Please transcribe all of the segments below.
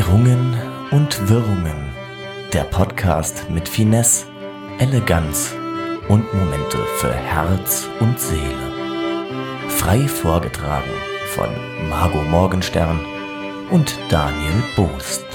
Irrungen und Wirrungen. Der Podcast mit Finesse, Eleganz und Momente für Herz und Seele. Frei vorgetragen von Margot Morgenstern und Daniel Boost.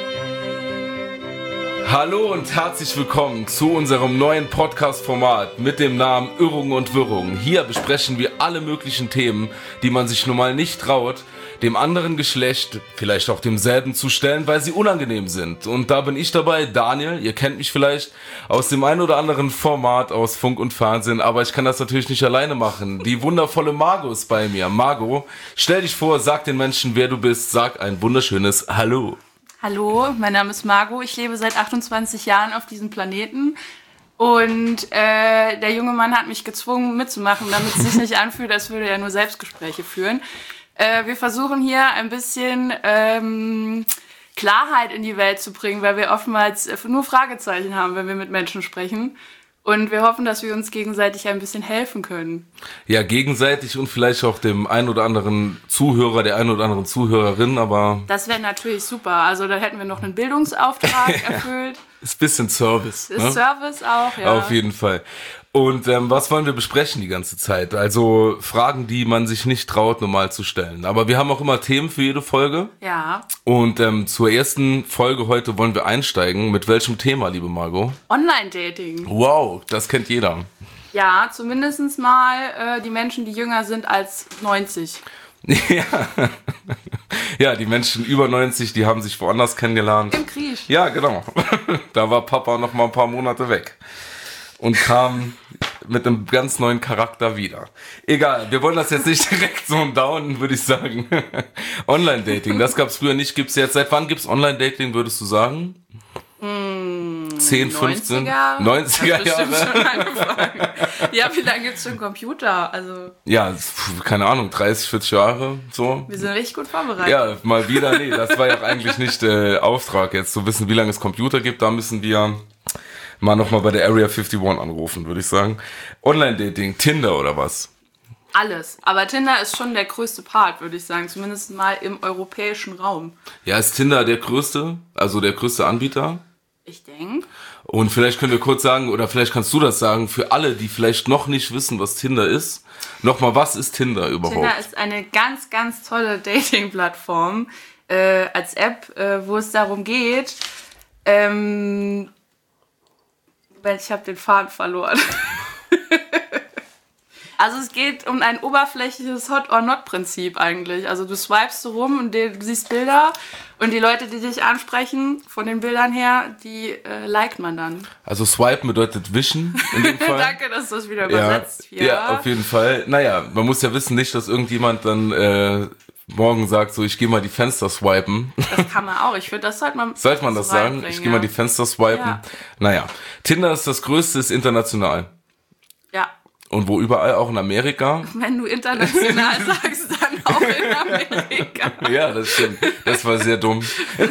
Hallo und herzlich willkommen zu unserem neuen Podcast-Format mit dem Namen Irrungen und Wirrungen. Hier besprechen wir alle möglichen Themen, die man sich normal nicht traut, dem anderen Geschlecht, vielleicht auch demselben zu stellen, weil sie unangenehm sind. Und da bin ich dabei, Daniel, ihr kennt mich vielleicht aus dem einen oder anderen Format aus Funk und Fernsehen, aber ich kann das natürlich nicht alleine machen. Die wundervolle Margot ist bei mir. Margot, stell dich vor, sag den Menschen, wer du bist, sag ein wunderschönes Hallo. Hallo, mein Name ist Margot, ich lebe seit 28 Jahren auf diesem Planeten und der junge Mann hat mich gezwungen mitzumachen, damit es sich nicht anfühlt, als würde er nur Selbstgespräche führen. Wir versuchen hier ein bisschen Klarheit in die Welt zu bringen, weil wir oftmals nur Fragezeichen haben, wenn wir mit Menschen sprechen. Und wir hoffen, dass wir uns gegenseitig ein bisschen helfen können. Ja, gegenseitig und vielleicht auch dem einen oder anderen Zuhörer, der einen oder anderen Zuhörerin, aber... Das wäre natürlich super. Also da hätten wir noch einen Bildungsauftrag erfüllt. Ist ein bisschen Service. Ist Service auch, ja. Auf jeden Fall. Und was wollen wir besprechen die ganze Zeit? Also Fragen, die man sich nicht traut, normal zu stellen. Aber wir haben auch immer Themen für jede Folge. Ja. Und zur ersten Folge heute wollen wir einsteigen. Mit welchem Thema, liebe Margot? Online-Dating. Wow, das kennt jeder. Ja, zumindest mal die Menschen, die jünger sind als 90. Ja. Ja, die Menschen über 90, die haben sich woanders kennengelernt. Im Krieg. Ja, genau. Da war Papa noch mal ein paar Monate weg. Und kam mit einem ganz neuen Charakter wieder. Egal, wir wollen das jetzt nicht direkt so downen, würde ich sagen. Online-Dating, das gab's früher nicht, gibt's jetzt. Seit wann gibt's Online-Dating, würdest du sagen? 10, 15? 90er Jahre? Schon angefangen. Ja, wie lange gibt's schon Computer? Also ja, keine Ahnung, 30, 40 Jahre, so. Wir sind richtig gut vorbereitet. Ja, mal wieder, nee, das war ja eigentlich nicht Auftrag, jetzt zu wissen, wie lange es Computer gibt. Da müssen wir mal nochmal bei der Area 51 anrufen, würde ich sagen. Online-Dating, Tinder oder was? Alles. Aber Tinder ist schon der größte Part, würde ich sagen. Zumindest mal im europäischen Raum. Ja, ist Tinder der größte? Also der größte Anbieter? Ich denke. Und vielleicht können wir kurz sagen, oder vielleicht kannst du das sagen, für alle, die vielleicht noch nicht wissen, was Tinder ist. Nochmal, was ist Tinder überhaupt? Tinder ist eine ganz, ganz tolle Dating-Plattform als App, wo es darum geht, ich habe den Faden verloren. Also es geht um ein oberflächliches Hot-or-Not-Prinzip eigentlich. Also du swipest so rum und du siehst Bilder und die Leute, die dich ansprechen, von den Bildern her, die liked man dann. Also swipen bedeutet wischen in dem Fall. Danke, dass du das wieder übersetzt. Ja, auf jeden Fall. Naja, man muss ja wissen, nicht, dass irgendjemand dann morgen sagt, so ich gehe mal die Fenster swipen. Das kann man auch. Ich finde, das sollte man das sagen? Ich gehe mal die Fenster swipen. Ja. Naja, Tinder ist das Größte, ist international. Ja. Und wo überall, auch in Amerika. Wenn du international sagst, dann auch in Amerika. Ja, das stimmt. Das war sehr dumm.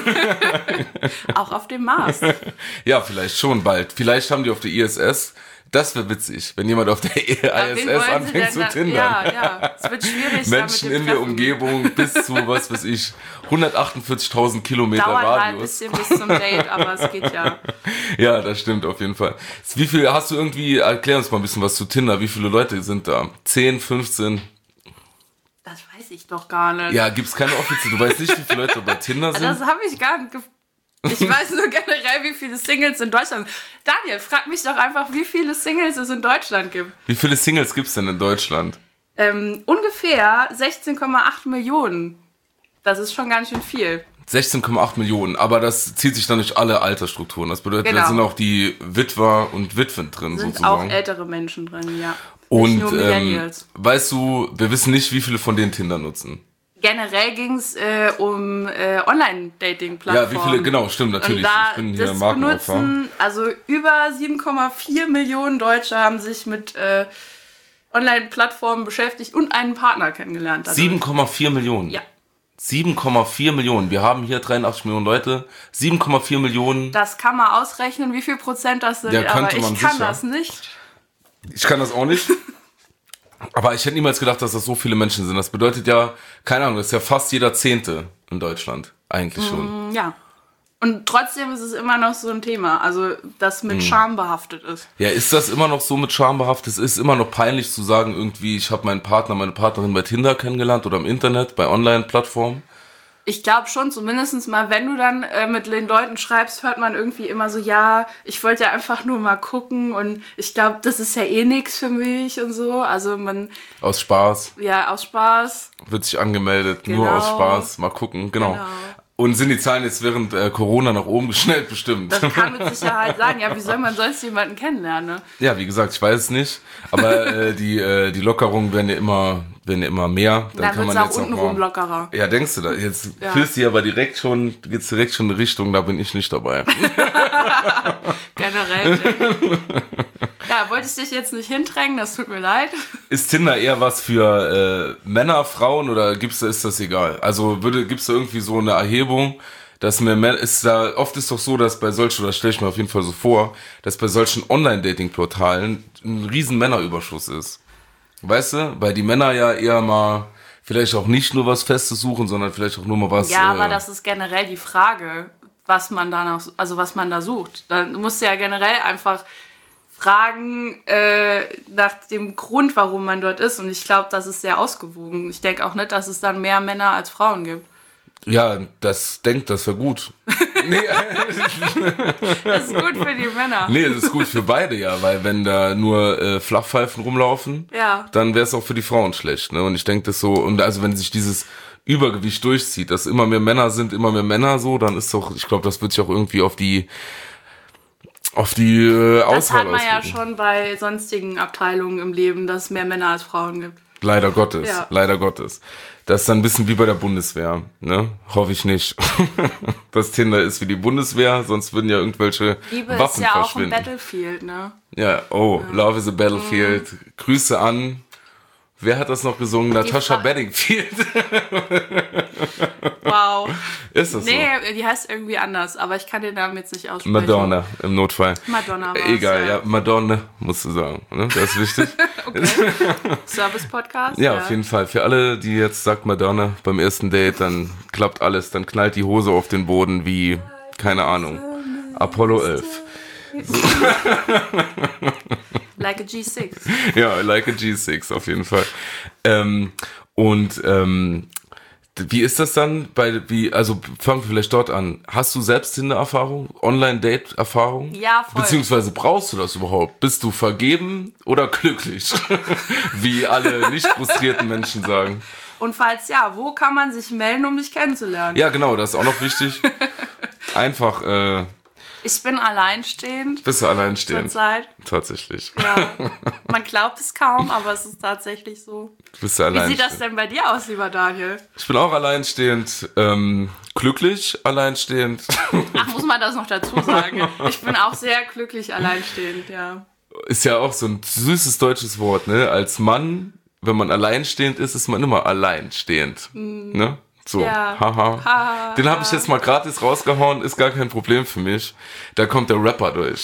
Auch auf dem Mars. Ja, vielleicht schon bald. Vielleicht haben die auf der ISS. Das wäre witzig, wenn jemand auf der ISS anfängt zu tindern. Ja, es wird schwierig. Menschen in der Umgebung bis zu, was weiß ich, 148.000 Kilometer Dauert Radius. Dauert ein bisschen bis zum Date, aber es geht ja. Ja, das stimmt auf jeden Fall. Wie viel hast du irgendwie, erklär uns mal ein bisschen was zu Tinder, wie viele Leute sind da? 10, 15? Das weiß ich doch gar nicht. Ja, gibt's keine offizielle, du weißt nicht, wie viele Leute bei Tinder sind? Das habe ich gar nicht Ich weiß nur generell, wie viele Singles in Deutschland sind. Daniel, frag mich doch einfach, wie viele Singles es in Deutschland gibt. Wie viele Singles gibt's denn in Deutschland? Ungefähr 16,8 Millionen. Das ist schon ganz schön viel. 16,8 Millionen, aber das zieht sich dann durch alle Altersstrukturen. Das bedeutet, genau. Da sind auch die Witwer und Witwen drin sind sozusagen. Auch ältere Menschen drin, ja. Und nicht nur Millennials. Weißt du, wir wissen nicht, wie viele von denen Tinder nutzen. Generell ging es um Online-Dating-Plattformen. Ja, wie viele, genau, stimmt, natürlich. Ich bin hier Markenopfer. Also über 7,4 Millionen Deutsche haben sich mit Online-Plattformen beschäftigt und einen Partner kennengelernt. 7,4 Millionen? Ja. 7,4 Millionen. Wir haben hier 83 Millionen Leute. 7,4 Millionen. Das kann man ausrechnen, wie viel Prozent das sind, ja, aber ich kann sicher. das nicht. Ich kann das auch nicht. Aber ich hätte niemals gedacht, dass das so viele Menschen sind. Das bedeutet ja, keine Ahnung, das ist ja fast jeder 10. in Deutschland. Eigentlich schon. Ja. Und trotzdem ist es immer noch so ein Thema, also das mit Scham behaftet ist. Ja, ist das immer noch so mit Scham behaftet? Es ist immer noch peinlich zu sagen, irgendwie, ich habe meinen Partner, meine Partnerin bei Tinder kennengelernt oder im Internet, bei Online-Plattformen. Ich glaube schon, zumindest mal, wenn du dann mit den Leuten schreibst, hört man irgendwie immer so, ja, ich wollte ja einfach nur mal gucken und ich glaube, das ist ja eh nix für mich und so. Also man... Aus Spaß. Ja, aus Spaß. Wird sich angemeldet, Genau. nur aus Spaß, mal gucken, genau. Und sind die Zahlen jetzt während Corona nach oben geschnellt, bestimmt? Das kann mit Sicherheit sein. Ja, wie soll man sonst jemanden kennenlernen, ne? Ja, wie gesagt, ich weiß es nicht. Aber die Lockerungen werden ja immer mehr. Dann wird es auch untenrum lockerer. Ja, denkst du da? Jetzt fühlst du aber geht's direkt schon in eine Richtung, da bin ich nicht dabei. Generell. Ja, wolltest dich jetzt nicht hindrängen, das tut mir leid. Ist Tinder eher was für Männer, Frauen oder ist das egal? Also gibt's da irgendwie so eine Erhebung, dass oft ist doch so, dass bei solchen, oder stelle ich mir auf jeden Fall so vor, dass bei solchen Online-Dating-Portalen ein riesen Männerüberschuss ist. Weißt du? Weil die Männer ja eher mal vielleicht auch nicht nur was Festes suchen, sondern vielleicht auch nur mal was... Ja, aber das ist generell die Frage, was man da sucht. Dann musst du ja generell einfach fragen nach dem Grund, warum man dort ist. Und ich glaube, das ist sehr ausgewogen. Ich denke auch nicht, dass es dann mehr Männer als Frauen gibt. Ja, das wäre gut. Nee. Das ist gut für die Männer. Nee, das ist gut für beide, ja, weil wenn da nur Flachpfeifen rumlaufen, dann wäre es auch für die Frauen schlecht, ne? Und ich denke das so, und also wenn sich dieses Übergewicht durchzieht, dass immer mehr Männer sind, immer mehr Männer so, dann ist doch, ich glaube, das wird sich auch irgendwie auf die Auswahl Das hat man auswirken. ja schon bei sonstigen Abteilungen im Leben, dass es mehr Männer als Frauen gibt. Leider Gottes, Ja. leider Gottes. Das ist dann ein bisschen wie bei der Bundeswehr, ne? Hoffe ich nicht. Dass Tinder ist wie die Bundeswehr, sonst würden ja irgendwelche Liebe Waffen ist ja auch verschwinden. ein Battlefield, ne? Ja, Love is a Battlefield. Grüße an, wer hat das noch gesungen? Natasha Bedingfield. Wow. Ist das Nee, die heißt irgendwie anders, aber ich kann den Namen jetzt nicht so? aussprechen. Madonna im Notfall. Madonna war's, Egal, ja, Madonna musst du sagen, ne? Das ist wichtig. Okay. Service-Podcast? Ja, auf jeden Fall. Für alle, die jetzt sagt Madonna beim ersten Date, dann klappt alles, dann knallt die Hose auf den Boden wie, keine Ahnung, Apollo 11. Like a G6. Ja, like a G6 auf jeden Fall. Wie ist das dann also fangen wir vielleicht dort an. Hast du selbst Tinder-Erfahrung? Online-Date-Erfahrung? Ja, voll. Beziehungsweise brauchst du das überhaupt? Bist du vergeben oder glücklich? Wie alle nicht frustrierten Menschen sagen. Und falls ja, wo kann man sich melden, um dich kennenzulernen? Ja, genau, das ist auch noch wichtig. Einfach, Ich bin alleinstehend. bist du alleinstehend? Zurzeit. Tatsächlich. Ja. Man glaubt es kaum, aber es ist tatsächlich so. Bist du Wie alleinstehend? sieht das denn bei dir aus, lieber Daniel? Ich bin auch alleinstehend, glücklich alleinstehend. Ach, muss man das noch dazu sagen? Ich bin auch sehr glücklich alleinstehend, ja. Ist ja auch so ein süßes deutsches Wort, ne? Als Mann, wenn man alleinstehend ist, ist man immer alleinstehend, ne? So, Ja. haha. Den habe ich jetzt mal gratis rausgehauen, ist gar kein Problem für mich. Da kommt der Rapper durch.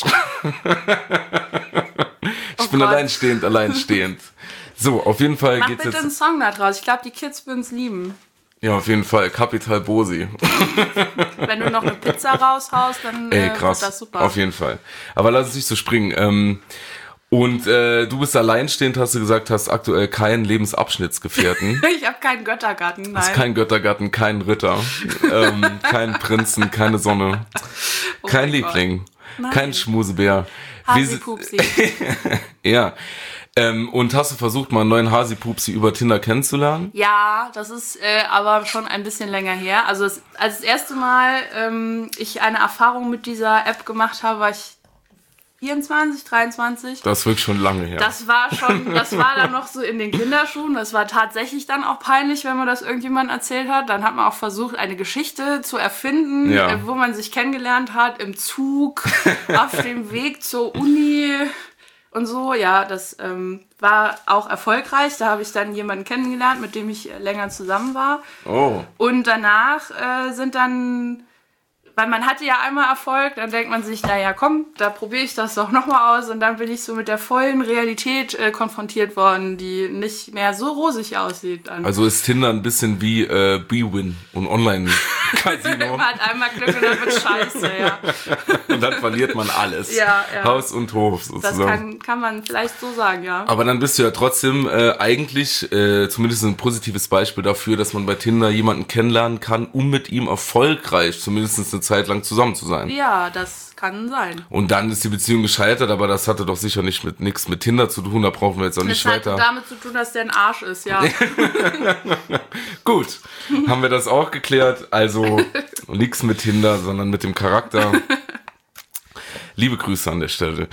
Ich bin Gott. alleinstehend. So, auf jeden Fall Mach geht's bitte einen jetzt. Song da draus. Ich glaube, die Kids würden es lieben. Ja, auf jeden Fall. Capital Bosi. Wenn du noch eine Pizza raushaust, dann Ey, krass. wird das super. Auf jeden Fall. Aber lass uns nicht so springen. Du bist alleinstehend, hast du gesagt, hast aktuell keinen Lebensabschnittsgefährten. Ich habe keinen Göttergarten, nein. Hast keinen Göttergatten, keinen Ritter, keinen Prinzen, keine Sonne, kein mein Liebling, Nein. kein Schmusebär. Hasi-Pupsi. Ja. Und hast du versucht, mal einen neuen Hasi-Pupsi über Tinder kennenzulernen? Ja, das ist aber schon ein bisschen länger her. Also als das erste Mal ich eine Erfahrung mit dieser App gemacht habe, war ich 24, 23. Das ist wirklich schon lange her. Das war dann noch so in den Kinderschuhen. Das war tatsächlich dann auch peinlich, wenn man das irgendjemandem erzählt hat. Dann hat man auch versucht, eine Geschichte zu erfinden, Ja. wo man sich kennengelernt hat, im Zug, auf dem Weg zur Uni und so. Ja, das war auch erfolgreich. Da habe ich dann jemanden kennengelernt, mit dem ich länger zusammen war. Oh. Und danach sind dann weil man hatte ja einmal Erfolg, dann denkt man sich, naja, komm, da probiere ich das doch nochmal aus. Und dann bin ich so mit der vollen Realität konfrontiert worden, die nicht mehr so rosig aussieht. Dann. Also ist Tinder ein bisschen wie Bwin und Online-Casino. Man hat einmal Glück und dann wird scheiße, ja. Und dann verliert man alles. Ja. Haus und Hof sozusagen. Das kann man vielleicht so sagen, ja. Aber dann bist du ja trotzdem eigentlich zumindest ein positives Beispiel dafür, dass man bei Tinder jemanden kennenlernen kann, um mit ihm erfolgreich zumindest eine Zeit lang zusammen zu sein. Ja, das kann sein. Und dann ist die Beziehung gescheitert, aber das hatte doch sicher nichts mit Tinder zu tun, da brauchen wir jetzt auch nicht weiter. Das hat damit zu tun, dass der ein Arsch ist, ja. Gut, haben wir das auch geklärt. Also nichts mit Tinder, sondern mit dem Charakter. Liebe Grüße an der Stelle.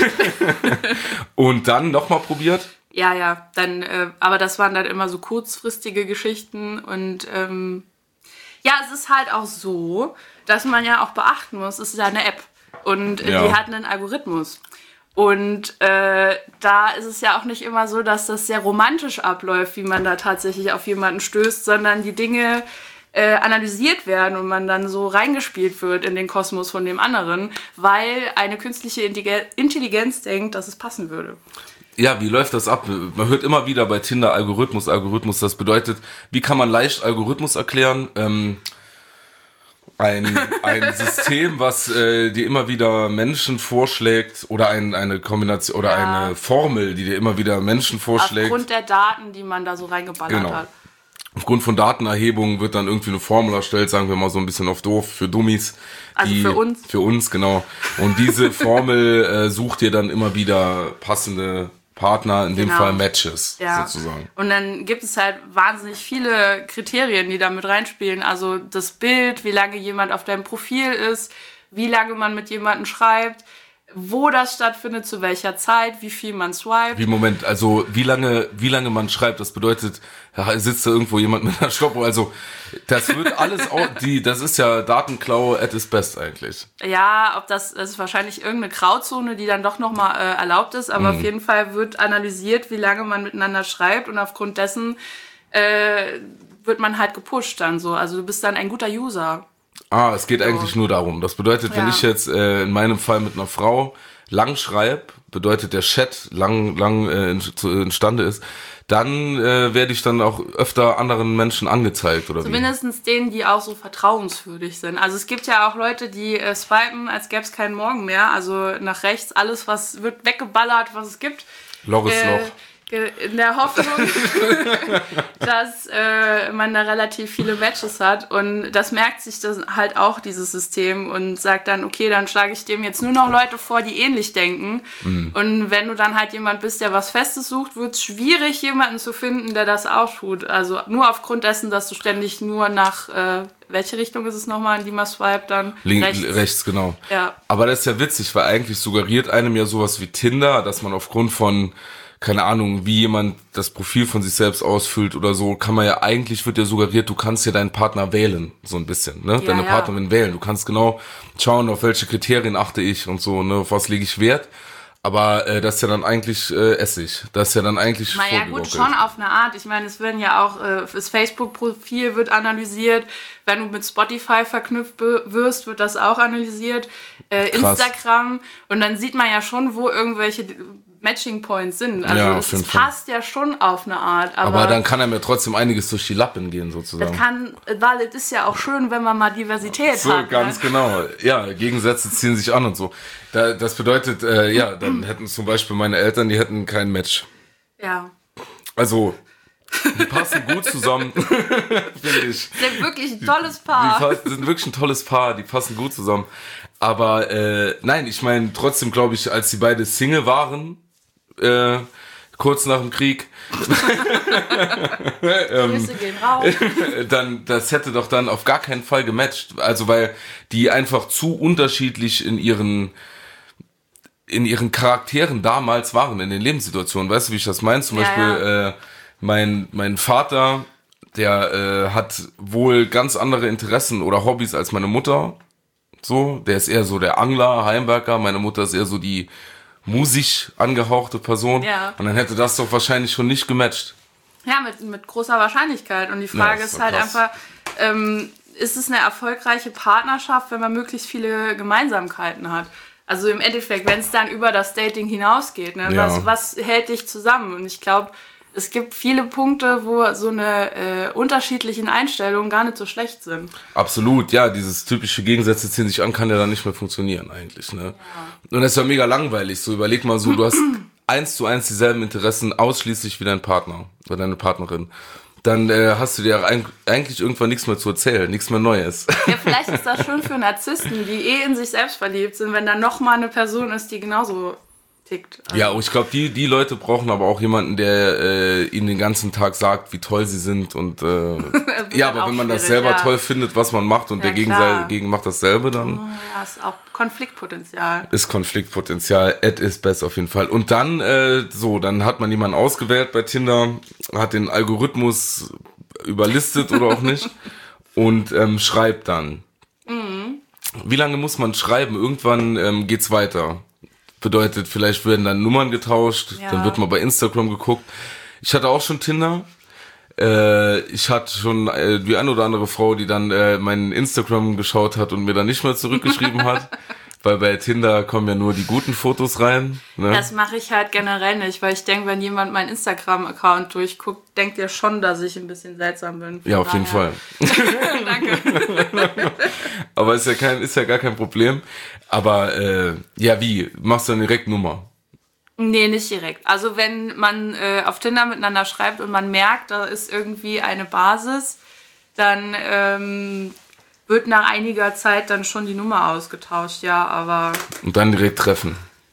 Und dann nochmal probiert? Ja, dann, aber das waren dann immer so kurzfristige Geschichten und ja, es ist halt auch so, dass man ja auch beachten muss, es ist ja eine App und die hat einen Algorithmus. Und da ist es ja auch nicht immer so, dass das sehr romantisch abläuft, wie man da tatsächlich auf jemanden stößt, sondern die Dinge analysiert werden und man dann so reingespielt wird in den Kosmos von dem anderen, weil eine künstliche Intelligenz denkt, dass es passen würde. Ja, wie läuft das ab? Man hört immer wieder bei Tinder Algorithmus. Das bedeutet, wie kann man leicht Algorithmus erklären? Ein System, was dir immer wieder Menschen vorschlägt oder eine Kombination oder eine Formel, die dir immer wieder Menschen vorschlägt. Aufgrund der Daten, die man da so reingeballert hat. Aufgrund von Datenerhebung wird dann irgendwie eine Formel erstellt, sagen wir mal so ein bisschen auf doof, für Dummies. Also für uns. Für uns, genau. Und diese Formel sucht dir dann immer wieder passende Partner, in dem Fall Matches, sozusagen. Und dann gibt es halt wahnsinnig viele Kriterien, die da mit reinspielen. Also das Bild, wie lange jemand auf deinem Profil ist, wie lange man mit jemandem schreibt, wo das stattfindet, zu welcher Zeit, wie viel man swiped. Wie lange man schreibt, das bedeutet, sitzt da irgendwo jemand mit einer Stoppuhr, also das wird alles auch, das ist ja Datenklau at its best eigentlich. Ja, das ist wahrscheinlich irgendeine Grauzone, die dann doch nochmal erlaubt ist, aber auf jeden Fall wird analysiert, wie lange man miteinander schreibt und aufgrund dessen wird man halt gepusht dann so, also du bist dann ein guter User. Es geht eigentlich nur darum. Das bedeutet, wenn ich jetzt in meinem Fall mit einer Frau lang schreibe, bedeutet der Chat lang imstande ist, dann werde ich dann auch öfter anderen Menschen angezeigt, oder Zumindest denen, die auch so vertrauenswürdig sind. Also es gibt ja auch Leute, die swipen, als gäbe es keinen Morgen mehr. Also nach rechts, alles, was wird weggeballert, was es gibt. Loch ist Loch. In der Hoffnung, dass man da relativ viele Matches hat. Und das merkt sich das halt auch, dieses System, und sagt dann, okay, dann schlage ich dem jetzt nur noch Leute vor, die ähnlich denken. Und wenn du dann halt jemand bist, der was Festes sucht, wird es schwierig, jemanden zu finden, der das auch tut. Also nur aufgrund dessen, dass du ständig nur nach, welche Richtung ist es nochmal, in die man swiped dann? Rechts, genau. Ja. Aber das ist ja witzig, weil eigentlich suggeriert einem ja sowas wie Tinder, dass man aufgrund von, keine Ahnung, wie jemand das Profil von sich selbst ausfüllt oder so, wird ja suggeriert, du kannst ja deinen Partner wählen, so ein bisschen, ne? Deine Partnerin wählen. Du kannst genau schauen, auf welche Kriterien achte ich und so, ne? Auf was lege ich Wert. Aber das ist ja dann eigentlich Essig. Das ist ja dann eigentlich naja, gut, schon auf eine Art. Ich meine, es werden ja auch, das Facebook-Profil wird analysiert. Wenn du mit Spotify verknüpft wirst, wird das auch analysiert. Instagram. Und dann sieht man ja schon, wo irgendwelche Matching Points sind. Also es passt ja schon auf eine Art. Aber dann kann einem ja trotzdem einiges durch die Lappen gehen, sozusagen. Weil es ist ja auch schön, wenn man mal Diversität hat. So, ganz genau. Ja, Gegensätze ziehen sich an und so. Das bedeutet, dann hätten zum Beispiel meine Eltern, die hätten kein Match. Ja. Also, die passen gut zusammen, finde ich. Sind wirklich ein tolles Paar. Die sind wirklich ein tolles Paar, die passen gut zusammen. Aber nein, ich meine, trotzdem glaube ich, als sie beide Single waren, kurz nach dem Krieg, Grüße gehen raus. dann, das hätte doch dann auf gar keinen Fall gematcht. Also weil die einfach zu unterschiedlich in ihren Charakteren damals waren, in den Lebenssituationen. Weißt du, wie ich das meine? Zum Beispiel mein Vater, der hat wohl ganz andere Interessen oder Hobbys als meine Mutter. So, der ist eher so der Angler, Heimwerker. Meine Mutter ist eher so die musisch angehauchte Person. Ja. Und dann hätte das doch wahrscheinlich schon nicht gematcht. Ja, mit großer Wahrscheinlichkeit. Und die Frage ist halt krass. einfach, ist es eine erfolgreiche Partnerschaft, wenn man möglichst viele Gemeinsamkeiten hat. Also im Endeffekt, wenn es dann über das Dating hinausgeht, ne? Ja. Was hält dich zusammen? Und ich glaube, es gibt viele Punkte, wo so eine unterschiedlichen Einstellungen gar nicht so schlecht sind. Absolut, ja, dieses typische Gegensätze ziehen sich an, kann ja dann nicht mehr funktionieren eigentlich, ne? Ja. Und das ist ja mega langweilig, so überleg mal so, du hast 1:1 dieselben Interessen ausschließlich wie dein Partner oder deine Partnerin. Dann hast du dir eigentlich irgendwann nichts mehr zu erzählen, nichts mehr Neues. Ja, vielleicht ist das schon für Narzissten, die in sich selbst verliebt sind, wenn da nochmal eine Person ist, die genauso tickt. Also. Ja, ich glaube, die Leute brauchen aber auch jemanden, der ihnen den ganzen Tag sagt, wie toll sie sind. Und ja, aber wenn man das selber toll findet, was man macht und der Gegen macht dasselbe, dann... Ja, ist auch Konfliktpotenzial. Ist Konfliktpotenzial, at is best auf jeden Fall. Und dann, dann hat man jemanden ausgewählt bei Tinder, hat den Algorithmus überlistet oder auch nicht und schreibt dann. Mhm. Wie lange muss man schreiben? Irgendwann geht's weiter. Bedeutet, vielleicht werden dann Nummern getauscht, dann wird mal bei Instagram geguckt. Ich hatte auch schon Tinder. Ich hatte schon die eine oder andere Frau, die dann mein Instagram geschaut hat und mir dann nicht mehr zurückgeschrieben hat. Weil bei Tinder kommen ja nur die guten Fotos rein. Ne? Das mache ich halt generell nicht, weil ich denke, wenn jemand meinen Instagram-Account durchguckt, denkt er schon, dass ich ein bisschen seltsam bin. Ja, auf jeden Fall. Danke. Aber ist ja gar kein Problem. Aber wie? Machst du dann direkt Nummer? Nee, nicht direkt. Also wenn man auf Tinder miteinander schreibt und man merkt, da ist irgendwie eine Basis, dann wird nach einiger Zeit dann schon die Nummer ausgetauscht, ja, aber... Und dann direkt treffen.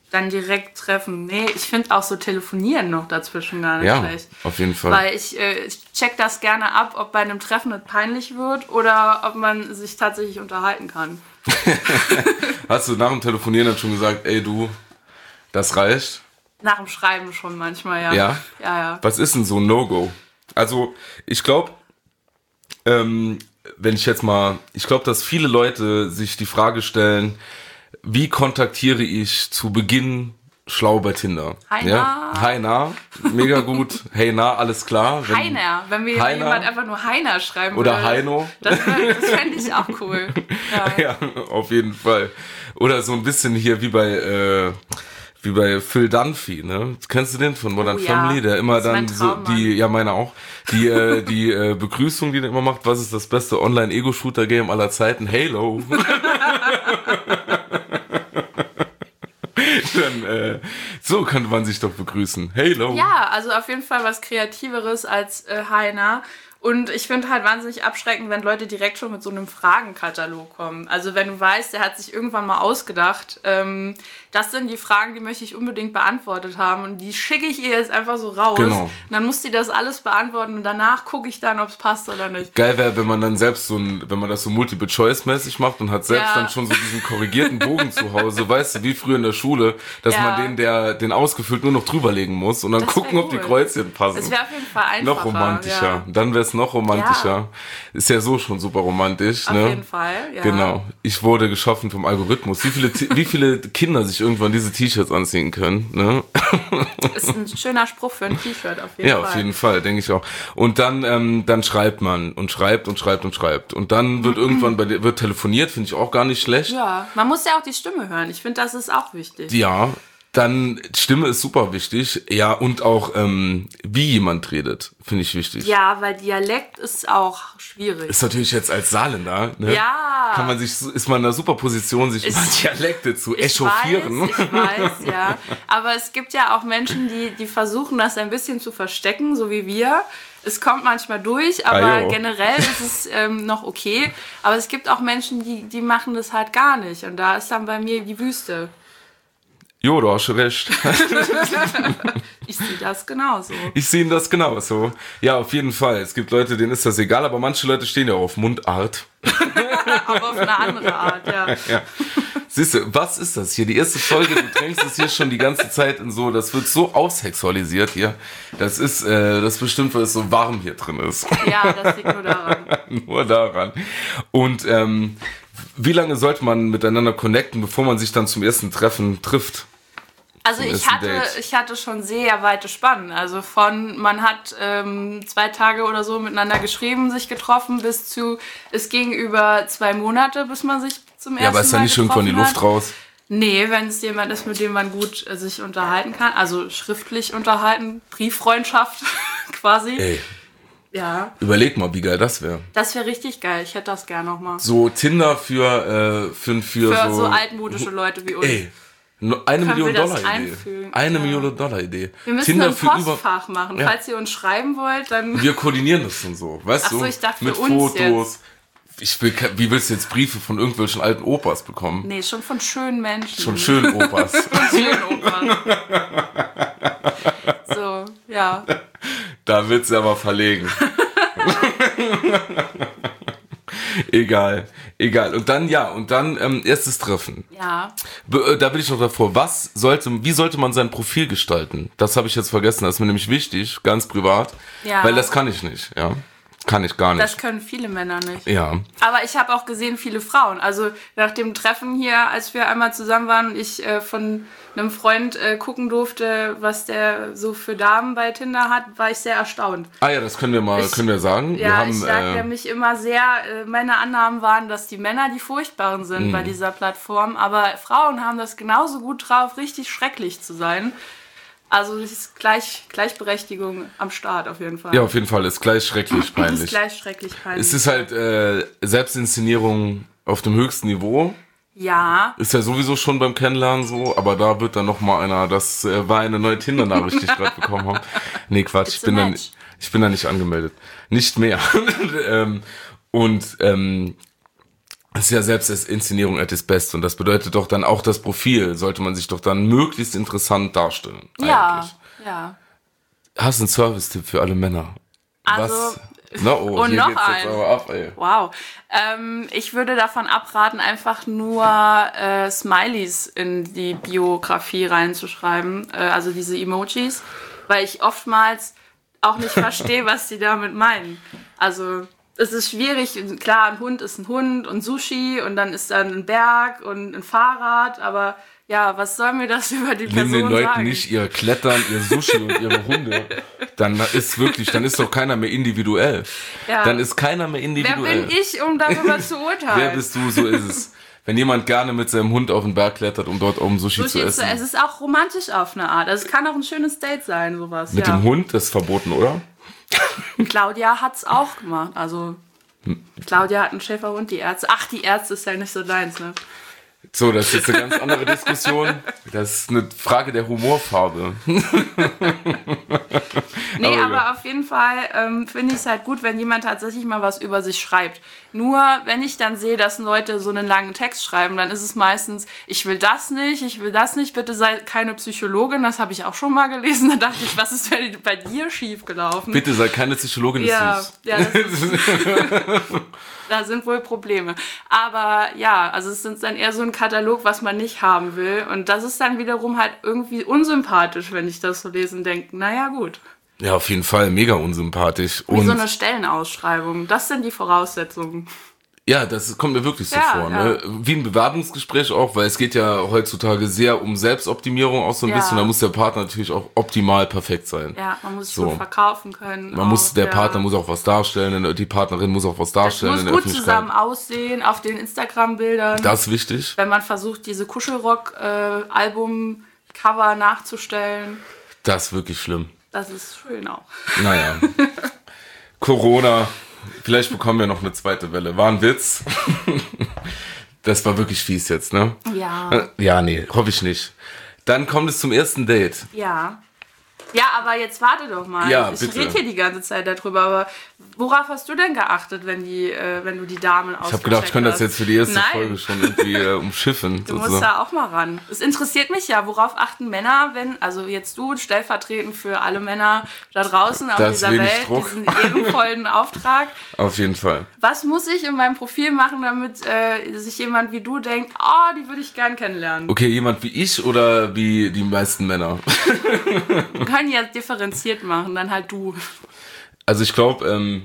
Nee, ich finde auch so Telefonieren noch dazwischen gar nicht schlecht. Ja, auf jeden Fall. Weil ich check das gerne ab, ob bei einem Treffen es peinlich wird oder ob man sich tatsächlich unterhalten kann. Hast du nach dem Telefonieren dann schon gesagt, ey du, das reicht? Nach dem Schreiben schon manchmal, ja. Ja? Ja. Was ist denn so ein No-Go? Also, ich glaube, ich glaube, dass viele Leute sich die Frage stellen, wie kontaktiere ich zu Beginn schlau bei Tinder? Heiner, mega gut. Hey na, alles klar. Wenn mir jemand einfach nur Heiner schreiben würde. Oder Heino. Das fände ich auch cool. Ja, auf jeden Fall. Oder so ein bisschen hier wie bei Phil Dunphy, ne? Kennst du den von Modern Family? Der immer dann so meine auch. Die Begrüßung, die der immer macht, was ist das beste Online-Ego-Shooter-Game aller Zeiten? Halo. Dann, so könnte man sich doch begrüßen. Halo. Ja, also auf jeden Fall was Kreativeres als Heiner. Und ich finde halt wahnsinnig abschreckend, wenn Leute direkt schon mit so einem Fragenkatalog kommen. Also wenn du weißt, der hat sich irgendwann mal ausgedacht, das sind die Fragen, die möchte ich unbedingt beantwortet haben. Und die schicke ich ihr jetzt einfach so raus. Genau. Und dann muss die das alles beantworten und danach gucke ich dann, ob es passt oder nicht. Geil wäre, wenn man dann selbst wenn man das so Multiple-Choice-mäßig macht und hat selbst dann schon so diesen korrigierten Bogen zu Hause, weißt du, wie früher in der Schule, dass man den ausgefüllt nur noch drüberlegen muss und dann das gucken, ob die Kreuzchen passen. Das wäre auf jeden Fall einfacher. Noch romantischer. Ja. Dann wäre es noch romantischer. Ja. Ist ja so schon super romantisch. Auf jeden Fall, ja. Genau. Ich wurde geschaffen vom Algorithmus. Wie viele Kinder sich irgendwann diese T-Shirts anziehen können, ne? Ist ein schöner Spruch für ein T-Shirt, auf jeden Fall. Ja, auf jeden Fall, denke ich auch. Und dann schreibt man und schreibt. Und dann wird irgendwann wird telefoniert, finde ich auch gar nicht schlecht. Ja, man muss ja auch die Stimme hören. Ich finde, das ist auch wichtig. Ja, dann Stimme ist super wichtig. Ja, und auch wie jemand redet, finde ich wichtig. Ja, weil Dialekt ist auch schwierig. Ist natürlich jetzt als Saarländer, ne? Ja. Ist man in einer super Position, sich über Dialekte zu echauffieren. Ich weiß, ja. Aber es gibt ja auch Menschen, die versuchen, das ein bisschen zu verstecken, so wie wir. Es kommt manchmal durch, aber generell ist es noch okay. Aber es gibt auch Menschen, die machen das halt gar nicht. Und da ist dann bei mir die Wüste. Jo, du hast recht. Ich sehe das genauso. Ich sehe das genauso. Ja, auf jeden Fall. Es gibt Leute, denen ist das egal, aber manche Leute stehen ja auf Mundart. Aber auf eine andere Art, ja. Siehst du, was ist das hier? Die erste Folge, du drängst es hier schon die ganze Zeit in so, das wird so aussexualisiert hier. Das ist bestimmt, weil es so warm hier drin ist. Ja, das liegt nur daran. Nur daran. Und wie lange sollte man miteinander connecten, bevor man sich dann zum ersten Treffen trifft? Also zum ich ersten Date? hatte schon sehr weite Spannen. Also von man hat 2 Tage oder so miteinander geschrieben, sich getroffen, bis zu es ging über 2 Monate, bis man sich zum ersten Mal Ja, aber ist ja nicht irgendwo in die getroffen Luft hat. raus. Nee, wenn es jemand ist, mit dem man gut sich unterhalten kann, also schriftlich unterhalten, Brieffreundschaft quasi. Ey, Ja, überleg mal, wie geil das wäre. das wäre richtig geil. Ich hätte das gern nochmal. So Tinder für Für so altmodische Leute wie uns. Ey, $1 wir Million das Idee. einfügen? $1 Ja. Million Idee. Wir müssen Tinder ein für über. Postfach machen. Ja. Falls ihr uns schreiben wollt, dann... Wir koordinieren das und so, weißt Ach so, du? ich dachte mit für uns Fotos. Wie willst du jetzt Briefe von irgendwelchen alten Opas bekommen? Nee, schon von schönen Menschen. Schon schön Opas. Schönen Opa. So, ja. Da wird's aber verlegen. Egal. Und dann, erstes Treffen. Ja. Da bin ich noch davor. Wie sollte man sein Profil gestalten? Das habe ich jetzt vergessen. Das ist mir nämlich wichtig, ganz privat. Ja. Weil das kann ich nicht, ja. Kann ich gar nicht. Das können viele Männer nicht. Ja. Aber ich habe auch gesehen, viele Frauen. Also nach dem Treffen hier, als wir einmal zusammen waren und ich von einem Freund gucken durfte, was der so für Damen bei Tinder hat, war ich sehr erstaunt. Ah ja, das können wir sagen. Ja, Wir haben, ich sage nämlich immer sehr, meine Annahmen waren, dass die Männer die Furchtbaren sind bei dieser Plattform, aber Frauen haben das genauso gut drauf, richtig schrecklich zu sein. Also es ist Gleichberechtigung am Start auf jeden Fall. ja, auf jeden Fall, ist gleich schrecklich Es peinlich. ist gleich schrecklich peinlich. Es ist halt Selbstinszenierung auf dem höchsten Niveau. Ja, Ist ja sowieso schon beim Kennenlernen so, aber da wird dann nochmal einer, das war eine neue Tinder-Nachricht, die ich gerade bekommen habe. Nee, Quatsch, It's a match. ich bin da nicht angemeldet. Nicht mehr. Es ist ja Selbstinszenierung at its best und das bedeutet doch dann auch das Profil, sollte man sich doch dann möglichst interessant darstellen. ja, Eigentlich. ja. Hast du einen Service-Tipp für alle Männer? Also, Und noch geht's jetzt einen. aber ab, ey. Wow. Ich würde davon abraten, einfach nur Smileys in die Biografie reinzuschreiben, also diese Emojis, weil ich oftmals auch nicht verstehe, was die damit meinen. Also es ist schwierig, klar, ein Hund ist ein Hund und Sushi und dann ist da ein Berg und ein Fahrrad, aber ja, was soll mir das über die Nimm Person den Leuten sagen? nicht ihr Klettern, ihr Sushi und ihre Hunde. Dann ist doch keiner mehr individuell. Ja. Dann ist keiner mehr Wer individuell. bin ich, um darüber zu urteilen? Wer bist du? So ist es. Wenn jemand gerne mit seinem Hund auf den Berg klettert, um dort oben Sushi zu essen. Es ist auch romantisch auf eine Art. Also es kann auch ein schönes Date sein, sowas. Mit dem Hund, das ist verboten, oder? Claudia hat's auch gemacht. Also Claudia hat einen Schäferhund, die Ärzte. Ach, die Ärzte ist ja nicht so deins, ne? So, das ist jetzt eine ganz andere Diskussion. Das ist eine Frage der Humorfarbe. Nee, Aber aber auf jeden Fall finde ich es halt gut, wenn jemand tatsächlich mal was über sich schreibt. Nur, wenn ich dann sehe, dass Leute so einen langen Text schreiben, dann ist es meistens, ich will das nicht, bitte sei keine Psychologin, das habe ich auch schon mal gelesen. Da dachte ich, was ist bei dir schiefgelaufen? Bitte sei keine Psychologin, ist Ja, süß. ja, da sind wohl Probleme. Aber ja, also es ist dann eher so ein Katalog, was man nicht haben will. Und das ist dann wiederum halt irgendwie unsympathisch, wenn ich das so lese und denke, naja gut. Ja, auf jeden Fall mega unsympathisch. Wie Und so eine Stellenausschreibung. Das sind die Voraussetzungen. ja, das kommt mir wirklich so Ja, vor. ja. Ne? Wie ein Bewerbungsgespräch auch, weil es geht ja heutzutage sehr um Selbstoptimierung auch so ein Ja. bisschen. Da muss der Partner natürlich auch optimal perfekt sein. Ja, man muss sich So. gut verkaufen können. Der auch, Partner muss auch was darstellen, die Partnerin muss auch was darstellen muss in der gut Öffentlichkeit. zusammen aussehen auf den Instagram-Bildern. Das ist wichtig. Wenn man versucht, diese Kuschelrock-Album-Cover nachzustellen. Das ist wirklich schlimm. Das ist schön auch. Naja. Corona. Vielleicht bekommen wir noch eine zweite Welle. War ein Witz. Das war wirklich fies jetzt, ne? Ja. Ja, nee, hoffe ich nicht. Dann kommt es zum ersten Date. Ja. Ja, aber jetzt warte doch mal. Ja, ich bitte. rede hier die ganze Zeit darüber, aber worauf hast du denn geachtet, wenn du die Damen ausgecheckt hast? Ich habe gedacht, ich könnte das jetzt für die erste Nein. Folge schon irgendwie umschiffen. Du musst da auch mal ran. Es interessiert mich ja, worauf achten Männer, also jetzt du stellvertretend für alle Männer da draußen auf Da ist dieser wenig Welt, Druck. diesen ehrenvollen Auftrag. Auf jeden Fall. Was muss ich in meinem Profil machen, damit sich jemand wie du denkt, oh, die würde ich gern kennenlernen? Okay, jemand wie ich oder wie die meisten Männer? Wir können ja differenziert machen, dann halt du. Also ich glaube,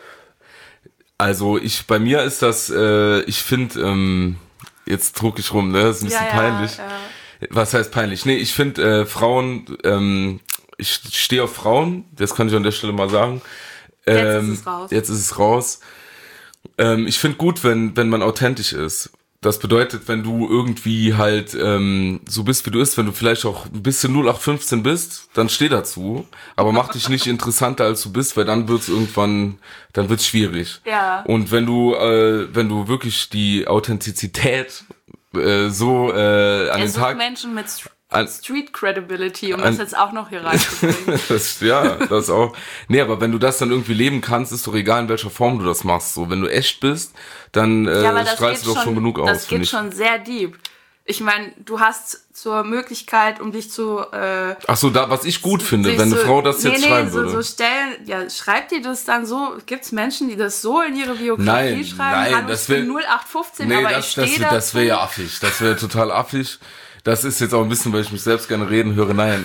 bei mir ist das, ich finde, jetzt druck ich rum, ne? Das ist ein bisschen peinlich. Ja. Was heißt peinlich? Nee, ich finde Frauen, ich stehe auf Frauen, das kann ich an der Stelle mal sagen. Jetzt ist es raus. Ich finde gut, wenn man authentisch ist. Das bedeutet, wenn du irgendwie halt so bist, wie du bist, wenn du vielleicht auch ein bisschen 0815 bist, dann steh dazu. Aber mach dich nicht interessanter, als du bist, weil dann wird's schwierig. Ja. Und wenn du wirklich die Authentizität an den Tag... Menschen mit Street Credibility, das jetzt auch noch hier reinzubringen. das auch. Nee, aber wenn du das dann irgendwie leben kannst, ist doch egal, in welcher Form du das machst. So, wenn du echt bist, dann strahlst du doch schon genug aus. Das geht schon sehr deep. Ich meine, du hast zur Möglichkeit, um dich zu... Ach so, was ich gut finde, wenn eine Frau das jetzt schreiben würde. so stellen, ja, schreibt die das dann so? Gibt's Menschen, die das so in ihre Biografie schreiben? Nein, das wäre 0815, aber ich stehe dazu. Das wäre ja affig. Das wäre total affig. Das ist jetzt auch ein bisschen, weil ich mich selbst gerne reden höre. Nein,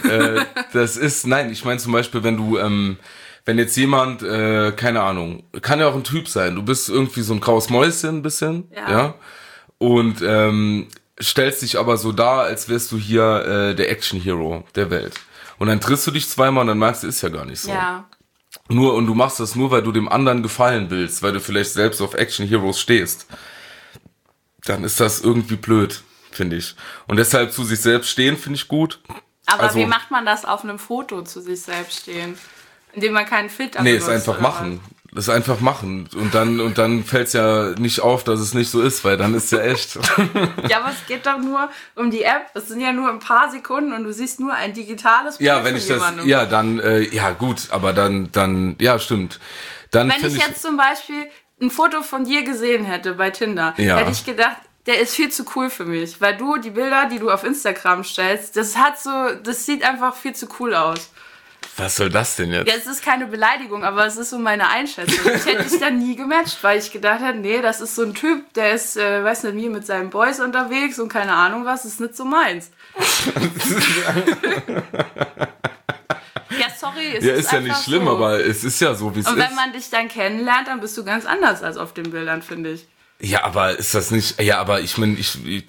ich meine zum Beispiel, wenn jetzt jemand, keine Ahnung, kann ja auch ein Typ sein, du bist irgendwie so ein graues Mäuschen ein bisschen, ja, und stellst dich aber so dar, als wärst du hier der Action-Hero der Welt. Und dann triffst du dich zweimal und dann merkst du, ist ja gar nicht so. Ja. Und du machst das nur, weil du dem anderen gefallen willst, weil du vielleicht selbst auf Action-Heroes stehst. Dann ist das irgendwie blöd, finde ich. Und deshalb zu sich selbst stehen, finde ich gut. Aber wie macht man das auf einem Foto, zu sich selbst stehen? Indem man keinen Filter benutzt? Nee, ist einfach machen. Das einfach machen. Und dann fällt's ja nicht auf, dass es nicht so ist, weil dann ist ja echt. Ja, aber es geht doch nur um die App. Es sind ja nur ein paar Sekunden und du siehst nur ein digitales Bild. Ja, wenn ich das, ja, dann, ja gut, aber dann, ja, stimmt. Dann wenn ich jetzt zum Beispiel ein Foto von dir gesehen hätte bei Tinder, ja, hätte ich gedacht, der ist viel zu cool für mich, weil du die Bilder, die du auf Instagram stellst, das sieht einfach viel zu cool aus. Was soll das denn jetzt? Ja, es ist keine Beleidigung, aber es ist so meine Einschätzung. Ich hätte dich dann nie gematcht, weil ich gedacht hätte, nee, das ist so ein Typ, der ist, weiß nicht, wie mit seinen Boys unterwegs und keine Ahnung was, ist nicht so meins. Ja, sorry. Ist ja nicht schlimm, so. Aber es ist ja so, wie es ist. Und wenn man dich dann kennenlernt, dann bist du ganz anders als auf den Bildern, finde ich. Ja, aber ist das nicht... Ja, aber ich meine,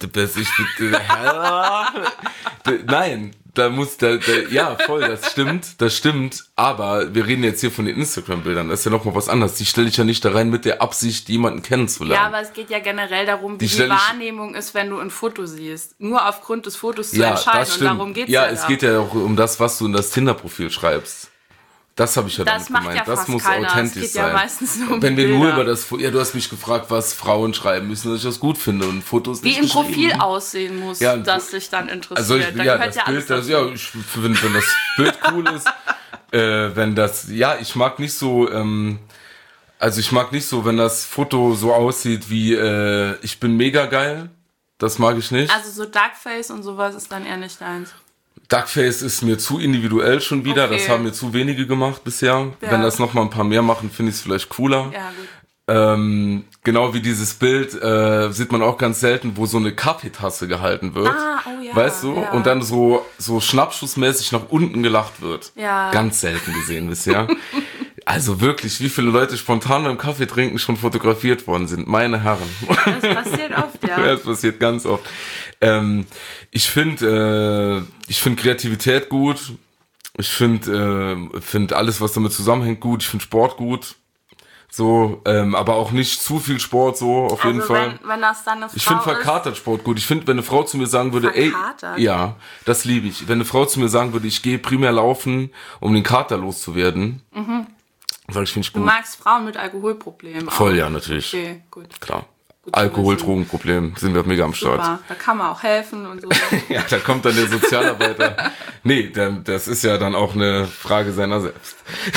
nein, ja, voll, das stimmt. Aber wir reden jetzt hier von den Instagram-Bildern. Das ist ja nochmal was anderes. Die stelle ich ja nicht da rein mit der Absicht, jemanden kennenzulernen. Ja, aber es geht ja generell darum, wie die Wahrnehmung ist, wenn du ein Foto siehst. Nur aufgrund des Fotos zu entscheiden. Und darum geht's ja. Ja, es geht ja auch um das, was du in das Tinder-Profil schreibst. Das habe ich ja damit gemeint. Ja, das muss keiner. Authentisch es geht sein. Ja meistens nur um wenn wir Bilder. Nur über das, ja, du hast mich gefragt, was Frauen schreiben müssen, dass ich das gut finde und Fotos wie nicht im Profil aussehen muss, ja, das dich dann interessiert. Also ich finde, wenn das Bild cool ist, wenn das, ja, ich mag nicht so, wenn das Foto so aussieht wie, ich bin mega geil. Das mag ich nicht. Also so Darkface und sowas ist dann eher nicht deins. Darkface ist mir zu individuell schon wieder. Okay. Das haben mir zu wenige gemacht bisher. Ja. Wenn das noch mal ein paar mehr machen, finde ich es vielleicht cooler. Ja, gut. Genau wie dieses Bild sieht man auch ganz selten, wo so eine Kaffeetasse gehalten wird. Oh ja. Weißt du? Ja. Und dann so schnappschussmäßig nach unten gelacht wird. Ja. Ganz selten gesehen bisher. Also wirklich, wie viele Leute spontan beim Kaffee trinken schon fotografiert worden sind. Meine Herren. Das passiert oft, ja. Das passiert ganz oft. Ich finde Kreativität gut. Ich finde alles, was damit zusammenhängt, gut. Ich finde Sport gut. So, aber auch nicht zu viel Sport, so auf jeden Fall. Wenn das dann eine Frau ich finde verkatert Sport gut. Ich finde, wenn eine Frau zu mir sagen würde, ja, das liebe ich. Wenn eine Frau zu mir sagen würde, ich gehe primär laufen, um den Kater loszuwerden, sag ich, finde ich gut. Du magst Frauen mit Alkoholproblemen. Voll, ja, natürlich. Okay, gut. Klar. Alkohol, Drogenproblem, sind wir mega am Start. Super, da kann man auch helfen und so. Ja, da kommt dann der Sozialarbeiter. Nee, das ist ja dann auch eine Frage seiner selbst.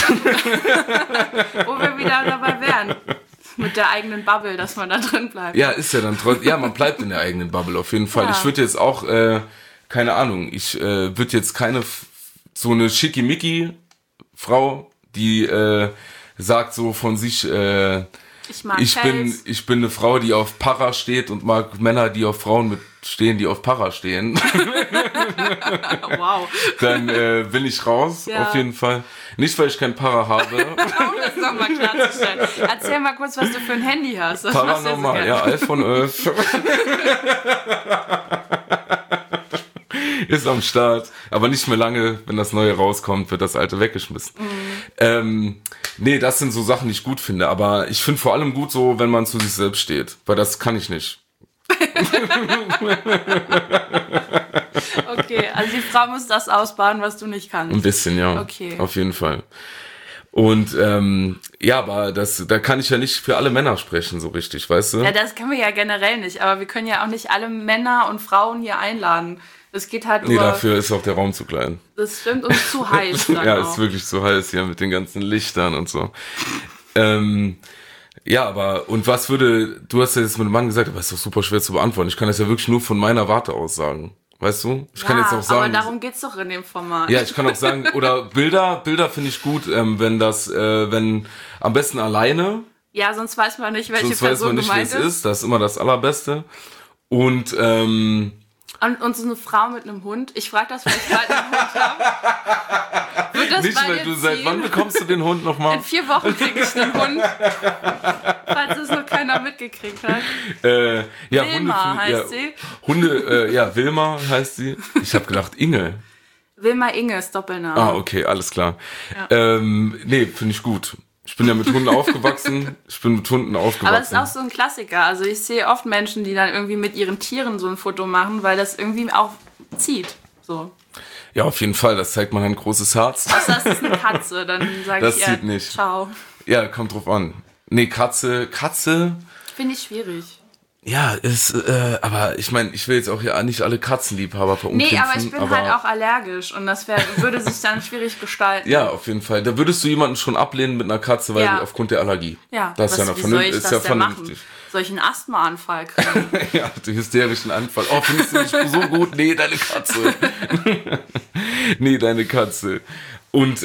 Wo wir wieder dabei wären. Mit der eigenen Bubble, dass man da drin bleibt. Ja, ist ja dann trotzdem. Ja, man bleibt in der eigenen Bubble auf jeden Fall. Ja. Ich würde jetzt auch, keine Ahnung, ich würde jetzt keine so eine Schickimicki-Frau, die sagt so von sich, ich bin eine Frau, die auf Para steht und mag Männer, die auf Frauen stehen, die auf Para stehen. Wow. Dann bin ich raus, ja. Auf jeden Fall. Nicht, weil ich kein Para habe. Um das nochmal klarzustellen. Erzähl mal kurz, was du für ein Handy hast. Das Paranormal, ja, iPhone 11. ist am Start. Aber nicht mehr lange, wenn das Neue rauskommt, wird das Alte weggeschmissen. Nee, das sind so Sachen, die ich gut finde. Aber ich finde vor allem gut so, wenn man zu sich selbst steht. Weil das kann ich nicht. Okay, also die Frau muss das ausbaden, was du nicht kannst. Ein bisschen, ja. Okay. Auf jeden Fall. Und ja, aber da kann ich ja nicht für alle Männer sprechen, so richtig, weißt du? Ja, das können wir ja generell nicht. Aber wir können ja auch nicht alle Männer und Frauen hier einladen. Das geht halt Nee, dafür ist auch der Raum zu klein. Das stimmt, und zu heiß dann Ja, auch. ist wirklich zu heiß hier mit den ganzen Lichtern und so. Ja, aber, und was du hast ja jetzt mit dem Mann gesagt, aber ist doch super schwer zu beantworten. Ich kann das ja wirklich nur von meiner Warte aus sagen. Weißt du? Ich kann jetzt auch sagen. Aber darum geht's doch in dem Format. Ja, ich kann auch sagen, oder Bilder finde ich gut, wenn am besten alleine. Ja, sonst weiß man nicht, welche Sonst weiß man Person nicht, wer gemeint es ist. Das ist immer das Allerbeste. Und so eine Frau mit einem Hund. Ich frage das, weil ich bald einen Hund habe. Wird das nicht, bei weil dir du seit ziehen? wann bekommst du den Hund nochmal? In 4 Wochen kriege ich einen Hund. Falls es noch keiner mitgekriegt hat. Ja, Wilma heißt sie. Ja, Wilma heißt sie. Ich habe gedacht, Inge. Wilma Inge ist Doppelname. Ah, okay, alles klar. Ja. Nee, finde ich gut. Ich bin ja mit Hunden aufgewachsen. Aber es ist auch so ein Klassiker. Also ich sehe oft Menschen, die dann irgendwie mit ihren Tieren so ein Foto machen, weil das irgendwie auch zieht. So. Ja, auf jeden Fall. Das zeigt man ein großes Herz. Außer es ist eine Katze, dann sage ich Das zieht nicht. Ciao. Ja, kommt drauf an. Nee, Katze. Finde ich schwierig. Ja, aber ich meine, ich will jetzt auch ja nicht alle Katzenliebhaber verunglimpfen. Nee, aber ich bin halt auch allergisch und das würde sich dann schwierig gestalten. Ja, auf jeden Fall. Da würdest du jemanden schon ablehnen mit einer Katze, weil aufgrund der Allergie. Ja, das ist ja wie soll ich das denn vernünftig. machen? Soll ich einen Asthmaanfall kriegen? Ja, den hysterischen Anfall. Oh, findest du nicht so gut? Nee, deine Katze. Nee, deine Katze. Und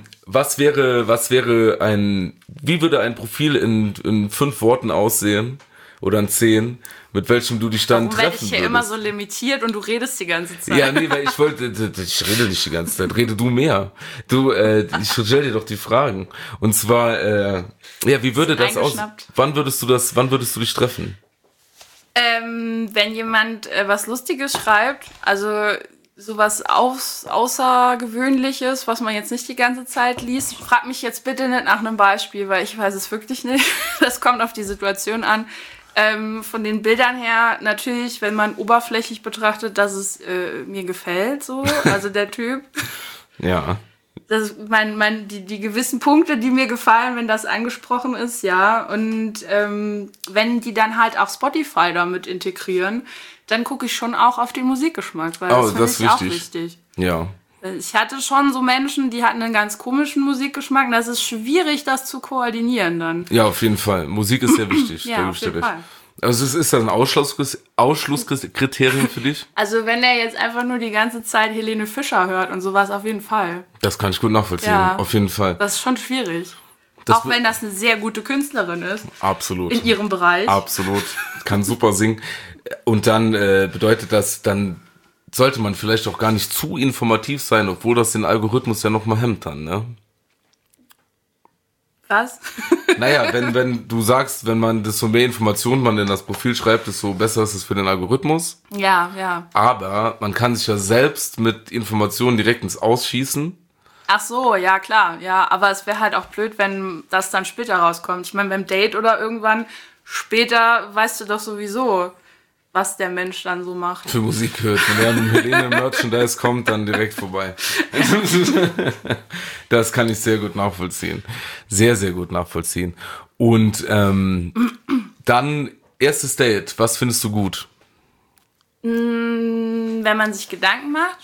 wie würde ein Profil in 5 Worten aussehen? Oder in 10, mit welchem du dich dann treffen würdest. Warum werde ich hier immer so limitiert und du redest die ganze Zeit? Ja, nee, weil ich rede nicht die ganze Zeit, rede du mehr. Ich stell dir doch die Fragen. Und zwar, wie würde das aussehen? Wann würdest du dich treffen? Wenn jemand was Lustiges schreibt, also sowas Außergewöhnliches, was man jetzt nicht die ganze Zeit liest, frag mich jetzt bitte nicht nach einem Beispiel, weil ich weiß es wirklich nicht. Das kommt auf die Situation an. Von den Bildern her natürlich, wenn man oberflächlich betrachtet, dass es mir gefällt, so, also der Typ. Ja. Das die gewissen Punkte, die mir gefallen, wenn das angesprochen ist, ja. Und wenn die dann halt auch Spotify damit integrieren, dann gucke ich schon auch auf den Musikgeschmack, weil das finde ich auch wichtig. Ja. Ich hatte schon so Menschen, die hatten einen ganz komischen Musikgeschmack. Und das ist schwierig, das zu koordinieren dann. Ja, auf jeden Fall. Musik ist sehr wichtig. Ja, auf jeden Fall. Also ist das ein Ausschlusskriterium für dich? Also wenn er jetzt einfach nur die ganze Zeit Helene Fischer hört und sowas, auf jeden Fall. Das kann ich gut nachvollziehen, ja, auf jeden Fall. Das ist schon schwierig. Auch wenn das eine sehr gute Künstlerin ist. Absolut. In ihrem Bereich. Absolut. Kann super singen. Und dann bedeutet das, dann sollte man vielleicht auch gar nicht zu informativ sein, obwohl das den Algorithmus ja nochmal hemmt dann, ne? Was? Naja, wenn du sagst, wenn man desto mehr Informationen man in das Profil schreibt, desto besser ist es für den Algorithmus. Ja, ja. Aber man kann sich ja selbst mit Informationen direkt ins Ausschießen. Ach so, ja klar. Ja, aber es wäre halt auch blöd, wenn das dann später rauskommt. Ich meine, beim Date oder irgendwann später weißt du doch sowieso, was der Mensch dann so macht. Für Musik hört. Wenn er mit Helene Merchandise kommt, dann direkt vorbei. Das kann ich sehr gut nachvollziehen. Sehr, sehr gut nachvollziehen. Und dann, erstes Date. Was findest du gut? Wenn man sich Gedanken macht.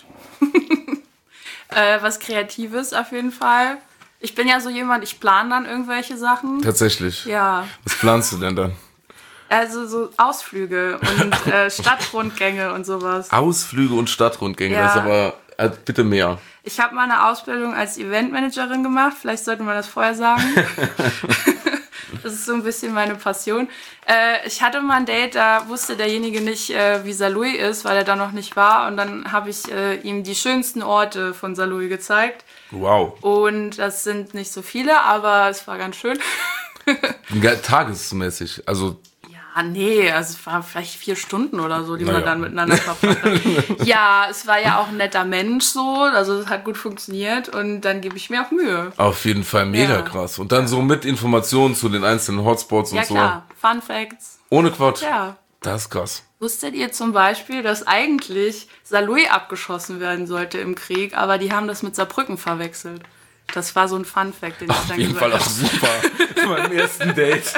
Was Kreatives auf jeden Fall. Ich bin ja so jemand, ich plane dann irgendwelche Sachen. Tatsächlich? Ja. Was planst du denn dann? Also so Ausflüge und Stadtrundgänge und sowas. Ausflüge und Stadtrundgänge, ja. Das ist aber bitte mehr. Ich habe mal eine Ausbildung als Eventmanagerin gemacht, vielleicht sollte man das vorher sagen. Das ist so ein bisschen meine Passion. Ich hatte mal ein Date, da wusste derjenige nicht, wie Saarlouis ist, weil er da noch nicht war. Und dann habe ich ihm die schönsten Orte von Saarlouis gezeigt. Wow. Und das sind nicht so viele, aber es war ganz schön. Tagesmäßig, also... Ja, Nee, also es waren vielleicht 4 Stunden oder so, die man dann miteinander verbracht hat. Ja, es war ja auch ein netter Mensch so, also es hat gut funktioniert und dann gebe ich mir auch Mühe. Auf jeden Fall mega krass. Und dann so mit Informationen zu den einzelnen Hotspots und so. Ja klar, Fun Facts. Ohne Quatsch. Ja. Das ist krass. Wusstet ihr zum Beispiel, dass eigentlich Saarlouis abgeschossen werden sollte im Krieg, aber die haben das mit Saarbrücken verwechselt? Das war so ein Fun Fact, den ich dann Auf jeden Fall auch super. Zu meinem ersten Date.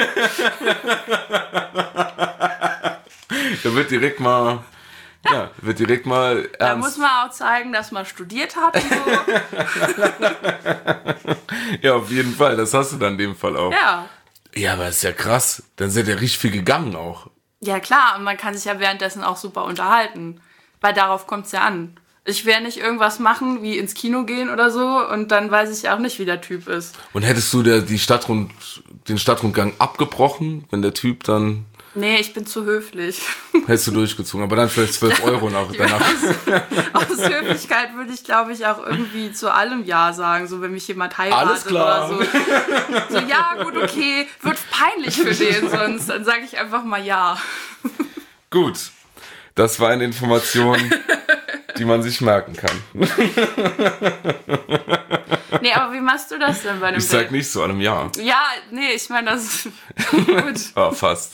Da wird direkt mal ernst. Da muss man auch zeigen, dass man studiert hat und so. Ja, auf jeden Fall. Das hast du dann in dem Fall auch. Ja. Ja, aber ist ja krass. Dann sind ja richtig viel gegangen auch. Ja klar, und man kann sich ja währenddessen auch super unterhalten. Weil darauf kommt es ja an. Ich werde nicht irgendwas machen, wie ins Kino gehen oder so, und dann weiß ich auch nicht, wie der Typ ist. Und hättest du den Stadtrundgang abgebrochen, wenn der Typ dann... Nee, ich bin zu höflich. Hättest du durchgezogen, aber dann vielleicht 12 € danach. Aus Höflichkeit würde ich, glaube ich, auch irgendwie zu allem Ja sagen, so wenn mich jemand heiratet Alles klar. oder so. So, ja, gut, okay, wird peinlich für den sonst, dann sage ich einfach mal Ja. Gut, das war eine Information, die man sich merken kann. Nee, aber wie machst du das denn bei einem Ich sag Date? nicht so einem Ja. Ja, nee, ich meine, das ist gut. Ah, fast.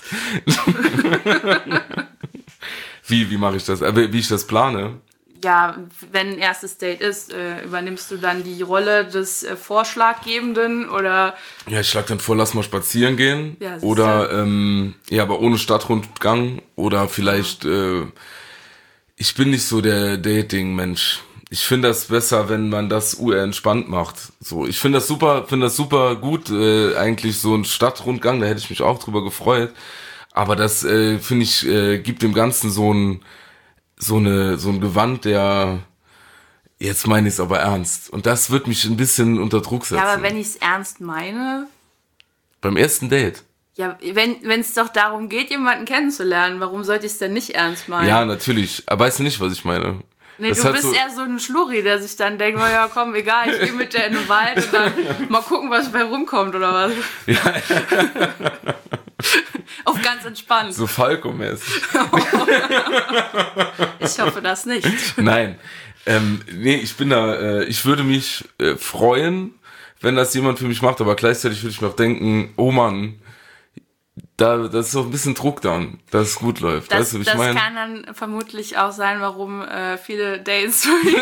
Wie mache ich das? Wie ich das plane? Ja, wenn ein erstes Date ist, übernimmst du dann die Rolle des Vorschlaggebenden oder... Ja, ich schlag dann vor, lass mal spazieren gehen. Ja, Oder, aber ohne Stadtrundgang. Oder vielleicht, ich bin nicht so der Dating-Mensch. Ich finde das besser, wenn man das entspannt macht. So, ich finde das super gut, eigentlich so ein Stadtrundgang, da hätte ich mich auch drüber gefreut. Aber das, finde ich, gibt dem Ganzen so ein Gewand, der, jetzt meine ich es aber ernst. Und das wird mich ein bisschen unter Druck setzen. Ja, aber wenn ich es ernst meine... Beim ersten Date? Ja, wenn es doch darum geht, jemanden kennenzulernen, warum sollte ich es denn nicht ernst meinen? Ja, natürlich. Aber weißt du nicht, was ich meine? Nee, das du bist eher so ein Schlurri, der sich dann denkt, ja komm, egal, ich gehe mit der in den Wald und dann mal gucken, was bei rumkommt, oder was? Ja. Auf ganz entspannt. So Falco-mäßig. Ich hoffe das nicht. Nein. Nee, ich würde mich freuen, wenn das jemand für mich macht, aber gleichzeitig würde ich mir auch denken, oh Mann, das ist auch ein bisschen Druck dann, dass es gut läuft. Das, weißt du, wie ich das meine? kann dann vermutlich auch sein, warum viele Dates nicht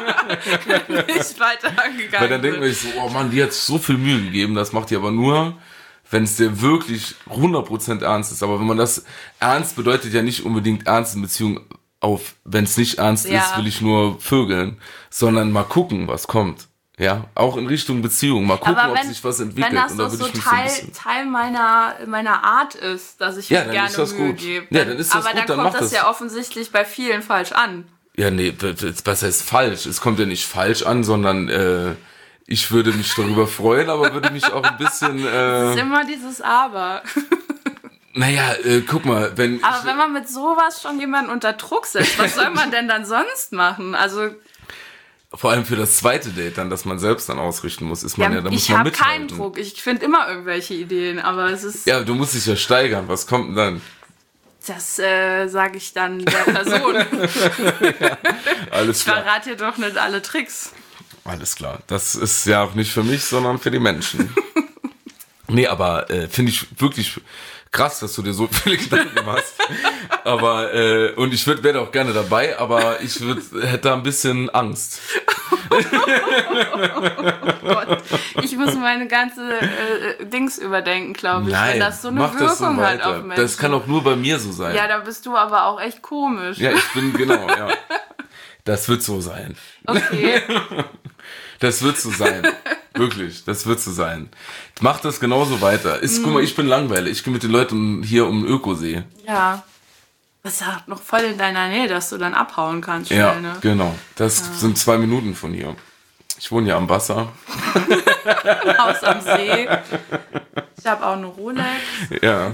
weiter angegangen Weil dann denkt sind. man sich so, oh Mann, die hat sich so viel Mühe gegeben, das macht die aber nur, wenn es dir wirklich 100% ernst ist. Aber wenn man das ernst bedeutet ja nicht unbedingt ernst in Beziehung auf, wenn es nicht ernst ist, will ich nur vögeln, sondern mal gucken, was kommt. Ja, auch in Richtung Beziehung. Mal gucken, ob sich was entwickelt. Wenn das und da doch würde so ich mich so ein bisschen Teil meiner Art ist, dass ich mir dann gerne ist das Mühe gut. gebe. Ja, dann ist das aber gut, dann dann kommt mach das das. ja offensichtlich bei vielen falsch an. Ja, nee, was heißt falsch? Es kommt ja nicht falsch an, sondern ich würde mich darüber freuen, aber würde mich auch ein bisschen... Es ist immer dieses Aber. Naja, guck mal, wenn man mit sowas schon jemanden unter Druck setzt, was soll man denn dann sonst machen? Also... Vor allem für das zweite Date dann, dass man selbst dann ausrichten muss, ist man da muss ich man habe mithalten. keinen Druck. Ich finde immer irgendwelche Ideen, aber es ist... Ja, du musst dich ja steigern. Was kommt denn dann? Das sage ich dann der Person. Alles Ich klar. verrate dir doch nicht alle Tricks. Alles klar. Das ist ja auch nicht für mich, sondern für die Menschen. Nee, aber finde ich wirklich krass, dass du dir so viele Gedanken machst. Aber, und ich wäre auch gerne dabei, aber ich hätte da ein bisschen Angst. Oh Gott. Ich muss meine ganze Dings überdenken, glaube ich. Nein, wenn das so eine mach das so Wirkung hat weiter. auf Menschen. Das kann auch nur bei mir so sein. Ja, da bist du aber auch echt komisch. Ja, ich bin, genau, ja. Das wird so sein. Okay. Das wird so sein. Wirklich, das wird so sein. Mach das genauso weiter. Guck mal, ich bin langweilig. Ich gehe mit den Leuten hier um den Ökosee. Ja. Das ist ja noch voll in deiner Nähe, dass du dann abhauen kannst. Schnell, Ja, ne? genau. Das sind 2 Minuten von hier. Ich wohne ja am Wasser. Haus am See. Ich habe auch eine Rolex. Ja.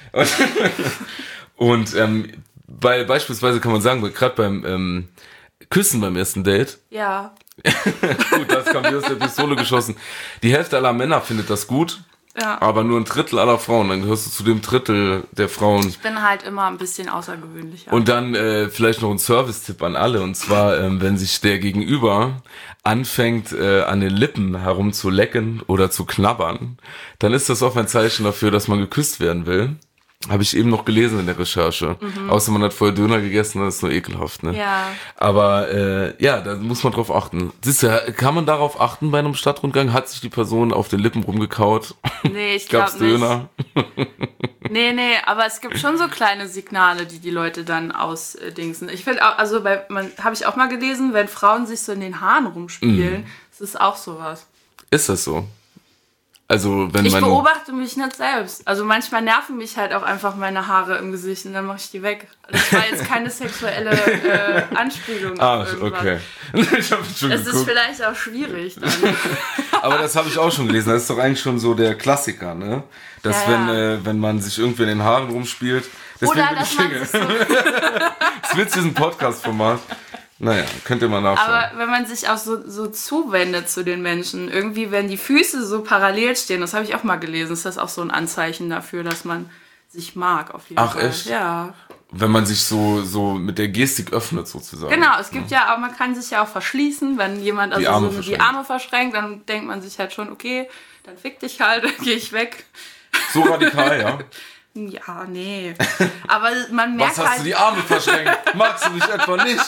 Und beispielsweise kann man sagen, gerade beim Küssen beim ersten Date, Ja. gut, das kam wie aus der Pistole geschossen. Die Hälfte aller Männer findet das gut. Ja. Aber nur ein Drittel aller Frauen, dann gehörst du zu dem Drittel der Frauen. Ich bin halt immer ein bisschen außergewöhnlicher. Und dann vielleicht noch ein Service-Tipp an alle, und zwar, wenn sich der Gegenüber anfängt, an den Lippen herumzulecken oder zu knabbern, dann ist das oft ein Zeichen dafür, dass man geküsst werden will. Habe ich eben noch gelesen in der Recherche. Außer man hat vorher Döner gegessen, das ist nur ekelhaft, ne? Ja. Aber da muss man drauf achten. Siehst du, kann man darauf achten bei einem Stadtrundgang? Hat sich die Person auf den Lippen rumgekaut? Nee, ich glaube nicht. Döner? Nee, aber es gibt schon so kleine Signale, die Leute dann ausdingsen. Ich finde auch, also habe ich auch mal gelesen, wenn Frauen sich so in den Haaren rumspielen, das ist auch sowas. Ist das so? Also, wenn ich man... beobachte mich nicht selbst. Also manchmal nerven mich halt auch einfach meine Haare im Gesicht und dann mache ich die weg. Das war jetzt keine sexuelle Anspielung. Ah, okay. Ich hab schon das geguckt. ist vielleicht auch schwierig dann. Aber das habe ich auch schon gelesen. Das ist doch eigentlich schon so der Klassiker, ne? Dass wenn man sich irgendwie in den Haaren rumspielt... Deswegen Oder bin dass ich man Single. sich so... Das wird diesen Podcast-Format. Naja, könnt ihr mal nachschauen. Aber wenn man sich auch so zuwendet zu den Menschen, irgendwie, wenn die Füße so parallel stehen, das habe ich auch mal gelesen, ist das auch so ein Anzeichen dafür, dass man sich mag auf jeden Fall. Ach, echt? Ja. Wenn man sich so mit der Gestik öffnet sozusagen. Genau, es gibt ja auch, man kann sich ja auch verschließen, wenn jemand Die Arme verschränkt, dann denkt man sich halt schon, okay, dann fick dich halt, dann gehe ich weg. So radikal, ja? Ja, nee. Aber man merkt Was hast halt, du die Arme verschränkt? Magst du mich etwa nicht?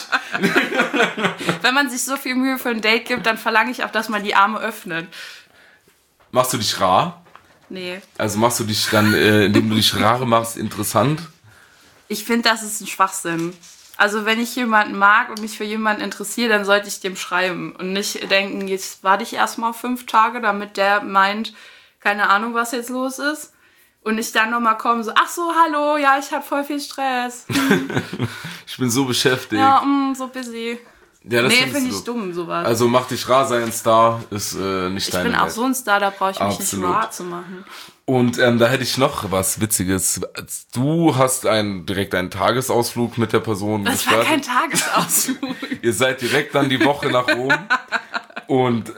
wenn man sich so viel Mühe für ein Date gibt, dann verlange ich auch, dass man die Arme öffnet. Machst du dich rar? Nee. Also machst du dich dann, indem du dich rar machst, interessant? Ich finde, das ist ein Schwachsinn. Also wenn ich jemanden mag und mich für jemanden interessiere, dann sollte ich dem schreiben und nicht denken, jetzt warte ich erstmal 5 Tage, damit der meint, keine Ahnung, was jetzt los ist. Und ich dann nochmal komme, so, ach so, hallo, ja, ich habe voll viel Stress. Ich bin so beschäftigt. Ja, so busy. Ja, das Nee, findest finde du. ich dumm, sowas. Also mach dich rar, sei ein Star, ist nicht ich deine bin auch Welt. so ein Star, da brauche ich mich Absolut. nicht rar zu machen. Und da hätte ich noch was Witziges. Du hast direkt einen Tagesausflug mit der Person Das war kein Tagesausflug. Ihr seid direkt dann die Woche nach Rom. Und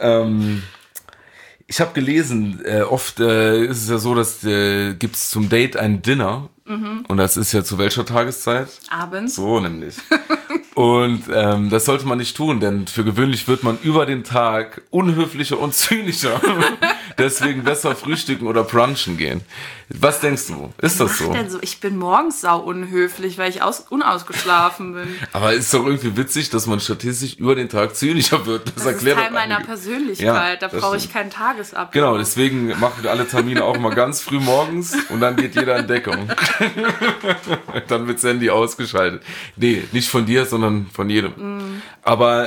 ich habe gelesen, oft ist es ja so, dass gibt es zum Date ein Dinner. Und das ist ja zu welcher Tageszeit? Abends. So nämlich. Und das sollte man nicht tun, denn für gewöhnlich wird man über den Tag unhöflicher und zynischer. Deswegen besser frühstücken oder brunchen gehen. Was denkst du? Ist das so? Denn so? Ich bin morgens sau unhöflich, weil ich unausgeschlafen bin. Aber ist doch irgendwie witzig, dass man statistisch über den Tag zynischer wird. Das Das ist erklärt Teil doch meiner einige. Persönlichkeit. Ja, Da das brauche ich stimmt. keinen Tagesablauf. Genau, deswegen machen wir alle Termine auch mal ganz früh morgens und dann geht jeder in Deckung. Dann wird das Handy ausgeschaltet. Nee, nicht von dir, sondern von jedem. Aber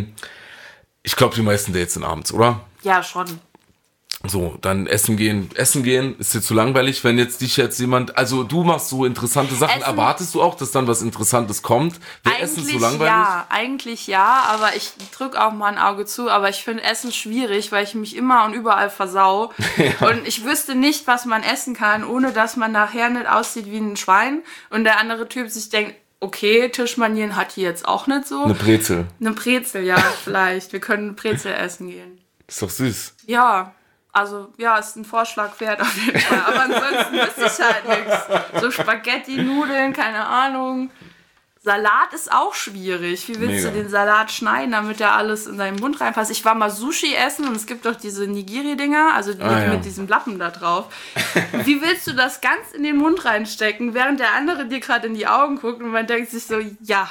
ich glaube, die meisten Dates sind abends, oder? Ja, schon. So, dann essen gehen. Essen gehen ist dir zu langweilig, wenn jetzt jemand, also du machst so interessante Sachen, Essen- erwartest du auch, dass dann was Interessantes kommt? Wäre Essen zu langweilig? Eigentlich ja, aber ich drücke auch mal ein Auge zu, aber ich finde Essen schwierig, weil ich mich immer und überall versau. Und ich wüsste nicht, was man essen kann, ohne dass man nachher nicht aussieht wie ein Schwein und der andere Typ sich denkt, okay, Tischmanieren hat die jetzt auch nicht so. Eine Brezel. Eine Brezel, ja, vielleicht. Wir können eine Brezel essen gehen. Ist doch süß. Ja, also, ja, ist ein Vorschlag wert auf jeden Fall. Aber ansonsten wüsste ich halt nichts. So Spaghetti, Nudeln, keine Ahnung. Salat ist auch schwierig. Wie willst Mega. du den Salat schneiden, damit der alles in deinen Mund reinpasst? Ich war mal Sushi essen und es gibt doch diese Nigiri-Dinger, also mit diesem Lappen da drauf. Wie willst du das ganz in den Mund reinstecken, während der andere dir gerade in die Augen guckt und man denkt sich so, ja,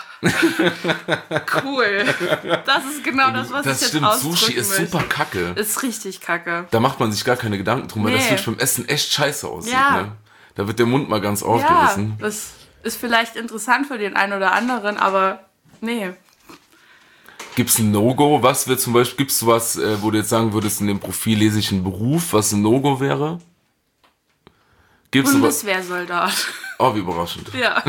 cool. Das ist genau das, was Das ich jetzt stimmt, ausdrücken Sushi ist möchte. super kacke. Ist richtig kacke. Da macht man sich gar keine Gedanken drum, weil das Nee. wirklich beim Essen echt scheiße aussieht. Ja. Ne? Da wird der Mund mal ganz Ja, aufgerissen. das ist vielleicht interessant für den einen oder anderen, aber nee. Gibt's ein No-Go? Was wird zum Beispiel, gibt's was, wo du jetzt sagen würdest, in dem Profil lese ich einen Beruf, was ein No-Go wäre? Gibt's sowas? Bundeswehrsoldat. Oh, wie überraschend. Ja.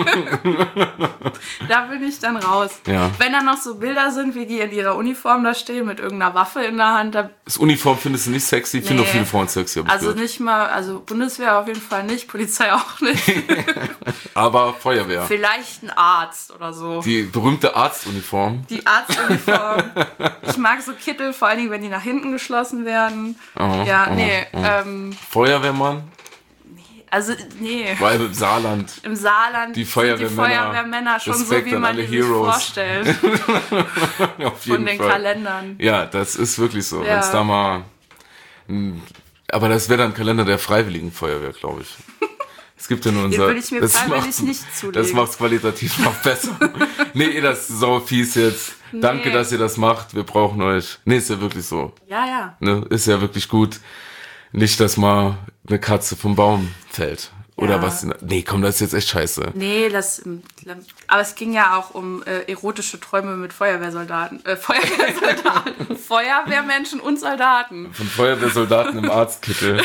Da bin ich dann raus. Ja. Wenn da noch so Bilder sind, wie die in ihrer Uniform da stehen, mit irgendeiner Waffe in der Hand. Das Uniform findest du nicht sexy? Ich finde auch viele Frauen sexy. Hab ich also gehört. nicht mal, also Bundeswehr auf jeden Fall nicht, Polizei auch nicht. Aber Feuerwehr. Vielleicht ein Arzt oder so. Die berühmte Arztuniform. Die Arztuniform. Ich mag so Kittel, vor allen Dingen, wenn die nach hinten geschlossen werden. Feuerwehrmann? Also, nee. Weil im Saarland. Im Saarland die sind die Feuerwehrmänner schon Respekt so, wie man die sich vorstellt. Auf jeden Von den Fall. Kalendern. Ja, das ist wirklich so. Ja. Wenn's da mal. Aber das wäre dann Kalender der Freiwilligen Feuerwehr, glaube ich. Es gibt ja nur unser. Den würde ich mir freiwillig nicht zulegen. Das macht's qualitativ noch besser. Nee, das ist so fies jetzt. Danke, dass ihr das macht. Wir brauchen euch. Nee, ist ja wirklich so. Ja. Ne, ist ja wirklich gut. Nicht, dass mal eine Katze vom Baum fällt. Oder was. Nee, komm, das ist jetzt echt scheiße. Nee, aber es ging ja auch um erotische Träume mit Feuerwehrsoldaten. Feuerwehrmenschen und Soldaten. Von Feuerwehrsoldaten im Arztkittel.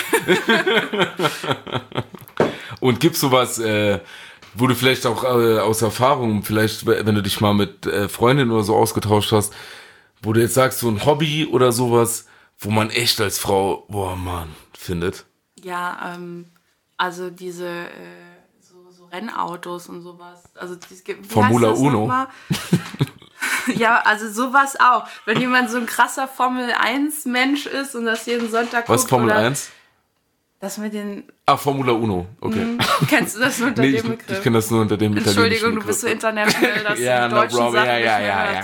Und gibt's sowas, wo du vielleicht auch aus Erfahrung, vielleicht, wenn du dich mal mit Freundinnen oder so ausgetauscht hast, wo du jetzt sagst, so ein Hobby oder sowas, wo man echt als Frau, boah, Mann, findet? Ja, also diese so Rennautos und sowas. Also Formula Uno. Ja, also sowas auch. Wenn jemand so ein krasser Formel-1-Mensch ist und das jeden Sonntag Was guckt. Formel 1? Das mit den... Formula Uno, okay. Kennst du das nur unter dem Begriff? Ich kenne das nur unter dem italienischen Entschuldigung, du bist so international, dass ja, du die deutschen no Sachen ja.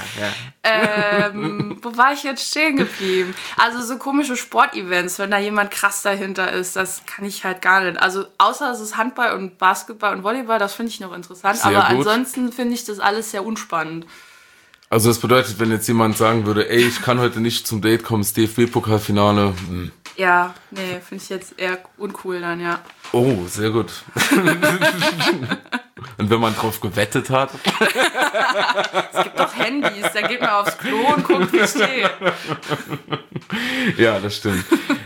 Wo war ich jetzt stehen geblieben? Also so komische Sportevents, wenn da jemand krass dahinter ist, das kann ich halt gar nicht. Also außer es ist Handball und Basketball und Volleyball, das finde ich noch interessant. Sehr aber gut. ansonsten finde ich das alles sehr unspannend. Also das bedeutet, wenn jetzt jemand sagen würde, ey, ich kann heute nicht zum Date kommen, das DFB-Pokalfinale. Ja, nee, finde ich jetzt eher uncool dann, ja. Oh, sehr gut. Und wenn man drauf gewettet hat? Es gibt doch Handys, da geht man aufs Klo und guckt, wie es steht. Ja, das stimmt.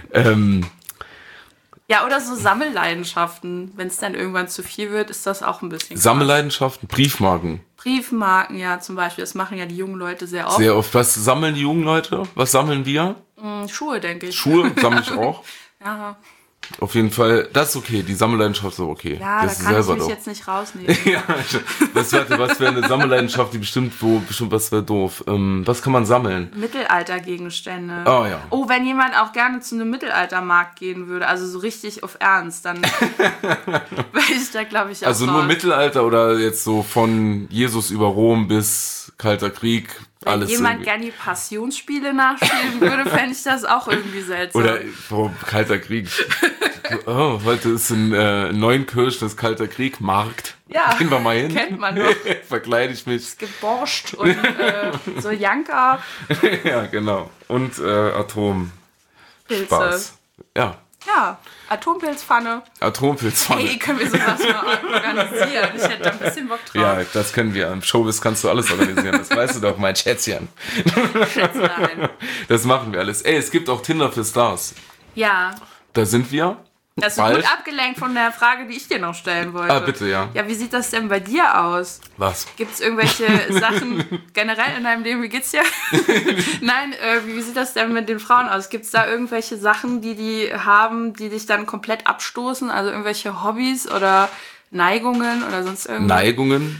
Ja, oder so Sammelleidenschaften. Wenn es dann irgendwann zu viel wird, ist das auch ein bisschen krass. Sammelleidenschaften, Briefmarken. Briefmarken, ja, zum Beispiel. Das machen ja die jungen Leute sehr oft. Sehr oft. Was sammeln die jungen Leute? Was sammeln wir? Schuhe, denke ich. Schuhe sammle ich auch. Ja, Auf jeden Fall, das ist okay. Die Sammelleidenschaft ist okay. ja, das da kann ich mich jetzt nicht rausnehmen. Ja, was wäre eine Sammelleidenschaft, die bestimmt was wäre doof. Was kann man sammeln? Mittelaltergegenstände. Oh ja. Oh, wenn jemand auch gerne zu einem Mittelaltermarkt gehen würde, also so richtig auf Ernst, dann wäre ich da, glaube ich, auch Also nur raus. Mittelalter oder jetzt so von Jesus über Rom bis Kalter Krieg, Wenn alles jemand irgendwie. gerne die Passionsspiele nachspielen würde, fände ich das auch irgendwie seltsam. Oder Kalter Krieg. Oh, heute ist in Neunkirch das Kalter Krieg Markt. Ja, Gehen wir mal hin. kennt man doch. Verkleide ich mich. Es gibt Borscht und so Janka. Ja, genau. Und Atompilz. Pilze. Spaß. Ja, Ja, Atompilzpfanne. Atompilzpfanne. Hey, können wir sowas mal organisieren? Ich hätte da ein bisschen Bock drauf. Ja, das können wir. Im Showbiz kannst du alles organisieren. Das weißt du doch, mein Schätzchen. Schätzlein. Das machen wir alles. Ey, es gibt auch Tinder für Stars. Ja, Da sind wir. das ist Bald. gut abgelenkt von der Frage, die ich dir noch stellen wollte. Ah, bitte, ja. Ja, wie sieht das denn bei dir aus? Was? Gibt es irgendwelche Sachen generell in deinem Leben? Wie geht's dir? Nein, wie sieht das denn mit den Frauen aus? Gibt es da irgendwelche Sachen, die haben, die dich dann komplett abstoßen? Also irgendwelche Hobbys oder Neigungen oder sonst irgendwas? Neigungen.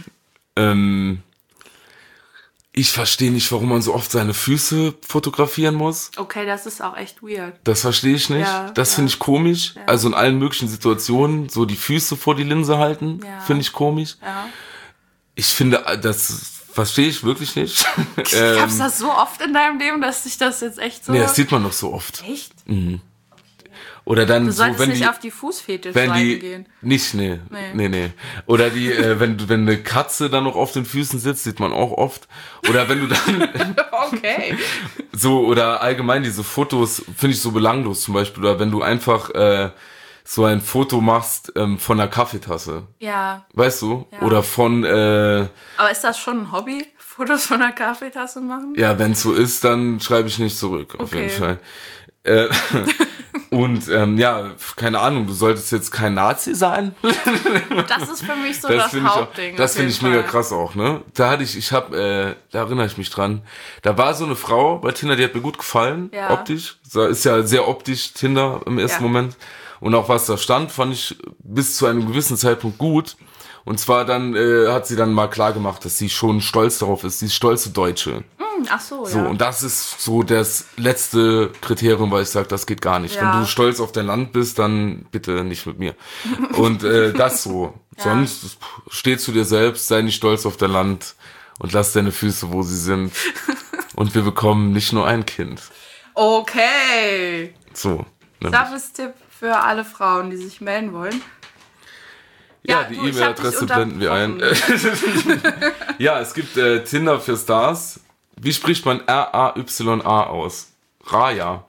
Ich verstehe nicht, warum man so oft seine Füße fotografieren muss. Okay, das ist auch echt weird. Das verstehe ich nicht. Ja, das ja. finde ich komisch. Ja. Also in allen möglichen Situationen so die Füße vor die Linse halten, Ja. finde ich komisch. Ja. Ich finde, das verstehe ich wirklich nicht. Gab's das so oft in deinem Leben, dass sich das jetzt echt so... Nee, das sieht man doch so oft. Echt? Oder dann Du so, solltest wenn nicht die... auf die Fußfetisch Wenn die gehen. nicht, nee. Oder die, wenn eine Katze dann noch auf den Füßen sitzt, sieht man auch oft. Oder wenn du dann Okay. so, oder allgemein diese Fotos finde ich so belanglos zum Beispiel. Oder wenn du einfach so ein Foto machst von einer Kaffeetasse. Ja. Weißt du? Ja. Oder von, Aber ist das schon ein Hobby? Fotos von einer Kaffeetasse machen? ja, wenn es so ist, dann schreibe ich nicht zurück, auf Okay. jeden Fall. Und ja, keine Ahnung, du solltest jetzt kein Nazi sein. Das ist für mich so das Hauptding. Das finde ich mega krass auch, ne? Da erinnere ich mich dran. Da war so eine Frau bei Tinder, die hat mir gut gefallen, optisch. Ist ja sehr optisch Tinder im ersten Moment. Und auch was da stand, fand ich bis zu einem gewissen Zeitpunkt gut. Und zwar dann hat sie dann mal klar gemacht, dass sie schon stolz darauf ist. Sie ist stolze Deutsche. Ach so, ja. So, und das ist so das letzte Kriterium, weil ich sage, das geht gar nicht. Ja. Wenn du stolz auf dein Land bist, dann bitte nicht mit mir. Und das so. Ja. Sonst steh zu dir selbst, sei nicht stolz auf dein Land und lass deine Füße, wo sie sind. Und wir bekommen nicht nur ein Kind. Okay. So. Service-Tipp für alle Frauen, die sich melden wollen. Ja, die E-Mail-Adresse blenden wir ein. Ja, es gibt Tinder für Stars. Wie spricht man R-A-Y-A aus? Raja.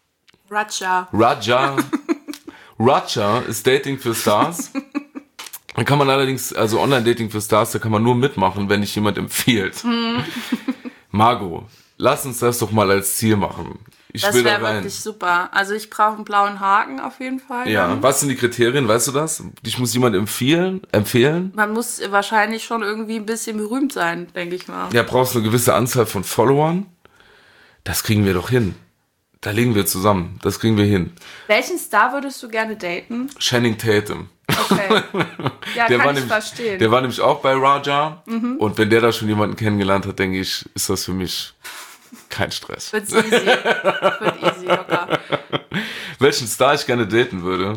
Raja ist Dating für Stars. Dann kann man allerdings, also Online-Dating für Stars, da kann man nur mitmachen, wenn dich jemand empfiehlt. Margot, lass uns das doch mal als Ziel machen. Das wäre wirklich super. Also ich brauche einen blauen Haken auf jeden Fall. Ja, dann. Was sind die Kriterien, weißt du das? Dich muss jemand empfehlen? Man muss wahrscheinlich schon irgendwie ein bisschen berühmt sein, denke ich mal. Ja, brauchst eine gewisse Anzahl von Followern. Das kriegen wir doch hin. Da legen wir zusammen. Das kriegen wir hin. Welchen Star würdest du gerne daten? Channing Tatum. Okay. Ja, kann ich verstehen. Der war nämlich auch bei Raja. Und wenn der da schon jemanden kennengelernt hat, denke ich, ist das für mich kein Stress. Wird easy, locker. Welchen Star ich gerne daten würde?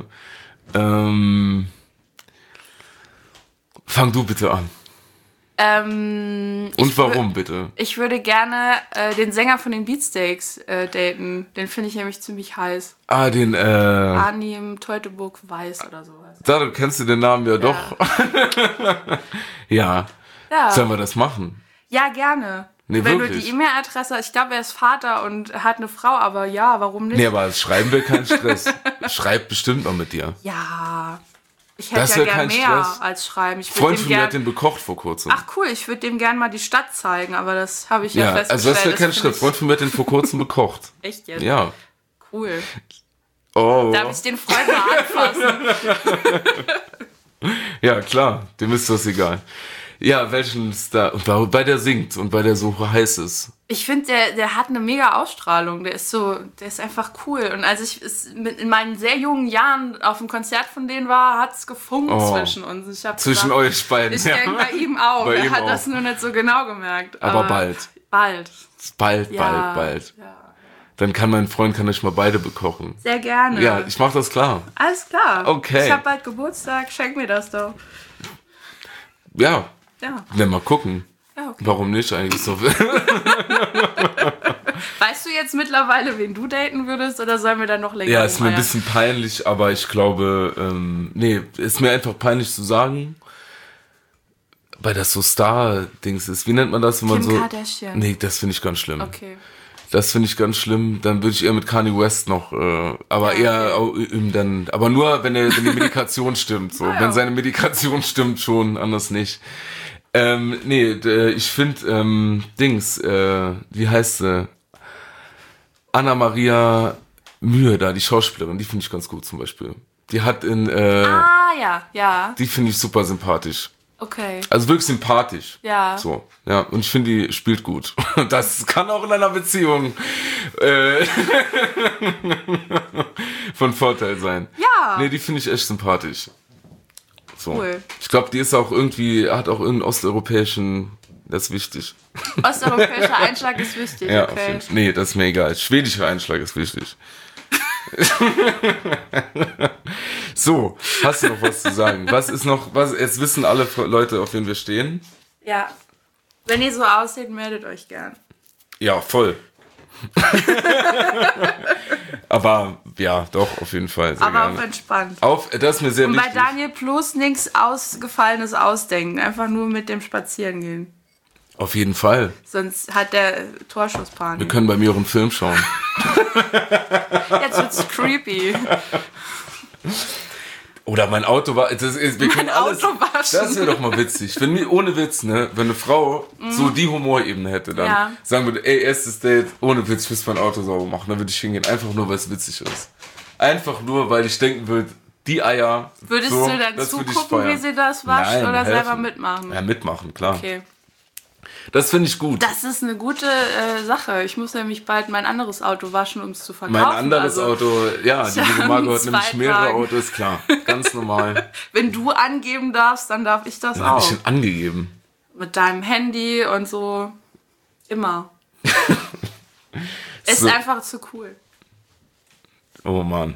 Fang du bitte an. Und warum bitte? Ich würde gerne den Sänger von den Beatsteaks daten. Den finde ich nämlich ziemlich heiß. Den Arnim Teutoburg-Weiß oder sowas. Da, du kennst den Namen ja doch. Ja. Sollen wir das machen? Ja, gerne. Nee, wenn wirklich? du die E-Mail-Adresse, ich glaube, er ist Vater und hat eine Frau, aber ja, warum nicht? Nee, aber das Schreiben wäre kein Stress. Schreibt bestimmt noch mit dir. Ja, ich hätte ja gern mehr Stress. Als schreiben. Freund von mir hat den bekocht vor kurzem. Ach cool, ich würde dem gern mal die Stadt zeigen, aber das habe ich ja festgestellt. Also das wäre kein Stress. Freund von mir hat den vor kurzem bekocht. Echt jetzt? Ja. Cool. Oh. Darf ich den Freund mal anfassen? Ja, klar, dem ist das egal. Ja, welchen Star, bei der singt und bei der so heiß ist. Ich finde, der hat eine mega Ausstrahlung. Der ist einfach cool. Und als ich in meinen sehr jungen Jahren auf einem Konzert von denen war, hat es gefunkt zwischen uns. Zwischen euch beiden. Ich denke bei ihm auch. Er hat das nur nicht so genau gemerkt. Aber bald. Bald. Ja. Dann kann mein Freund euch mal beide bekochen. Sehr gerne. Ja, ich mach das klar. Alles klar. Okay. Ich habe bald Geburtstag, schenk mir das doch. Ja. Mal gucken. Ja, okay. Warum nicht eigentlich so? Weißt du jetzt mittlerweile, wen du daten würdest, oder sollen wir dann noch länger? Ja, ist mir ein bisschen peinlich, aber ich glaube, ist mir einfach peinlich zu sagen, weil das so Star-Dings ist. Wie nennt man das, wenn man Kim Kardashian. Nee, das finde ich ganz schlimm. Okay. Das finde ich ganz schlimm. Dann würde ich eher mit Kanye West noch, aber aber nur, wenn die Medikation stimmt. So. Wenn seine Medikation stimmt, schon, anders nicht. Ich finde, wie heißt sie? Anna-Maria Mühe da, die Schauspielerin, die finde ich ganz gut zum Beispiel. Die hat ja. Die finde ich super sympathisch. Okay. Also wirklich sympathisch. Ja. So, ja. Und ich finde, die spielt gut. Das kann auch in einer Beziehung von Vorteil sein. Ja. Nee, die finde ich echt sympathisch. So. Cool. Ich glaube, die ist auch hat auch irgendeinen osteuropäischen, das ist wichtig. Osteuropäischer Einschlag ist wichtig, ja, okay. Nee, das ist mir egal. Schwedischer Einschlag ist wichtig. So, hast du noch was zu sagen? Jetzt wissen alle Leute, auf wen wir stehen? Ja. Wenn ihr so aussieht, meldet euch gern. Ja, voll. Aber ja, doch, auf jeden Fall. Sehr aber gerne. auch entspannt. Das ist mir sehr wichtig. Und bei Daniel bloß nichts Ausgefallenes ausdenken. Einfach nur mit dem Spazieren gehen. Auf jeden Fall. Sonst hat der Torschusspanik. Wir können bei mir auch einen Film schauen. Jetzt wird's creepy. Oder mein Auto war. Wir können alles. Auto waschen. Das wäre doch mal witzig. Ohne Witz, ne? Wenn eine Frau so die Humorebene hätte, dann sagen würde, erstes Date, ohne Witz, ich will mein Auto sauber machen. Dann würde ich hingehen. Einfach nur, weil es witzig ist. Einfach nur, weil ich denken würde, die Eier. Würdest so, du dann zugucken, wie sie das wascht, Nein, oder helfen. selber mitmachen? Ja, mitmachen, klar. Okay. Das finde ich gut. Das ist eine gute Sache. Ich muss nämlich bald mein anderes Auto waschen, um es zu verkaufen. Mein anderes Auto, ja, die liebe Margot hat nämlich mehrere Zweitwagen. Autos, klar. Ganz normal. Wenn du angeben darfst, dann darf ich das Was habe ich auch. denn angegeben? Mit deinem Handy und so. Immer. Es So. ist einfach zu cool. Oh Mann.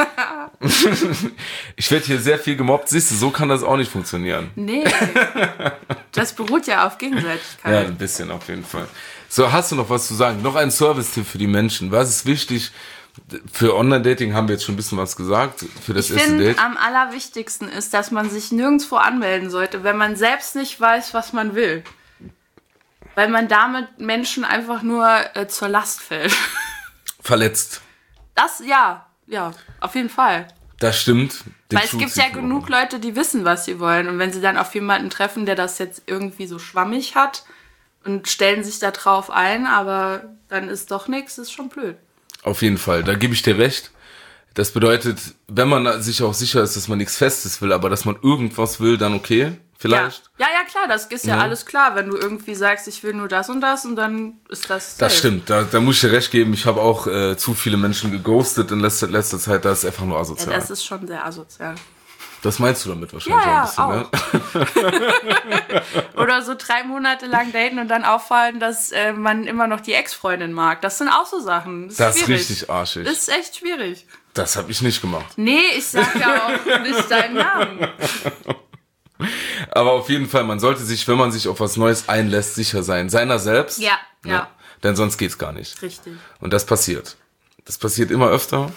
Ich werde hier sehr viel gemobbt. Siehst du, so kann das auch nicht funktionieren. Nee. Das beruht ja auf Gegenseitigkeit. Ja, ein bisschen auf jeden Fall. So, hast du noch was zu sagen? Noch ein Service-Tipp für die Menschen. Was ist wichtig? Für Online-Dating haben wir jetzt schon ein bisschen was gesagt. Für das Ich erste finde, Date. am allerwichtigsten ist, dass man sich nirgendwo anmelden sollte, wenn man selbst nicht weiß, was man will. Weil man damit Menschen einfach nur zur Last fällt. Verletzt. Das, ja, auf jeden Fall. Das stimmt. Den Weil es Schuh gibt zieht ja man genug um. Leute, die wissen, was sie wollen. Und wenn sie dann auf jemanden treffen, der das jetzt irgendwie so schwammig hat und stellen sich da drauf ein, aber dann ist doch nichts, ist schon blöd. Auf jeden Fall, da gebe ich dir recht. Das bedeutet, wenn man sich auch sicher ist, dass man nichts Festes will, aber dass man irgendwas will, dann okay, vielleicht. Ja, klar, das ist ja alles klar, wenn du irgendwie sagst, ich will nur das und dann ist das Das safe. stimmt, da muss ich dir recht geben. Ich habe auch zu viele Menschen geghostet in letzter Zeit, das ist einfach nur Ja, asozial. das ist schon sehr asozial. Das meinst du damit wahrscheinlich Ja, auch ein bisschen, ne? Oder so 3 Monate lang daten und dann auffallen, dass man immer noch die Ex-Freundin mag. Das sind auch so Sachen. Das ist schwierig. richtig arschig. Das ist echt schwierig. Das habe ich nicht gemacht. Nee, ich sag ja auch nicht deinen Namen. Aber auf jeden Fall, man sollte sich, wenn man sich auf was Neues einlässt, sicher sein. Seiner selbst. Ja. Denn sonst geht's gar nicht. Richtig. Und das passiert. Das passiert immer öfter.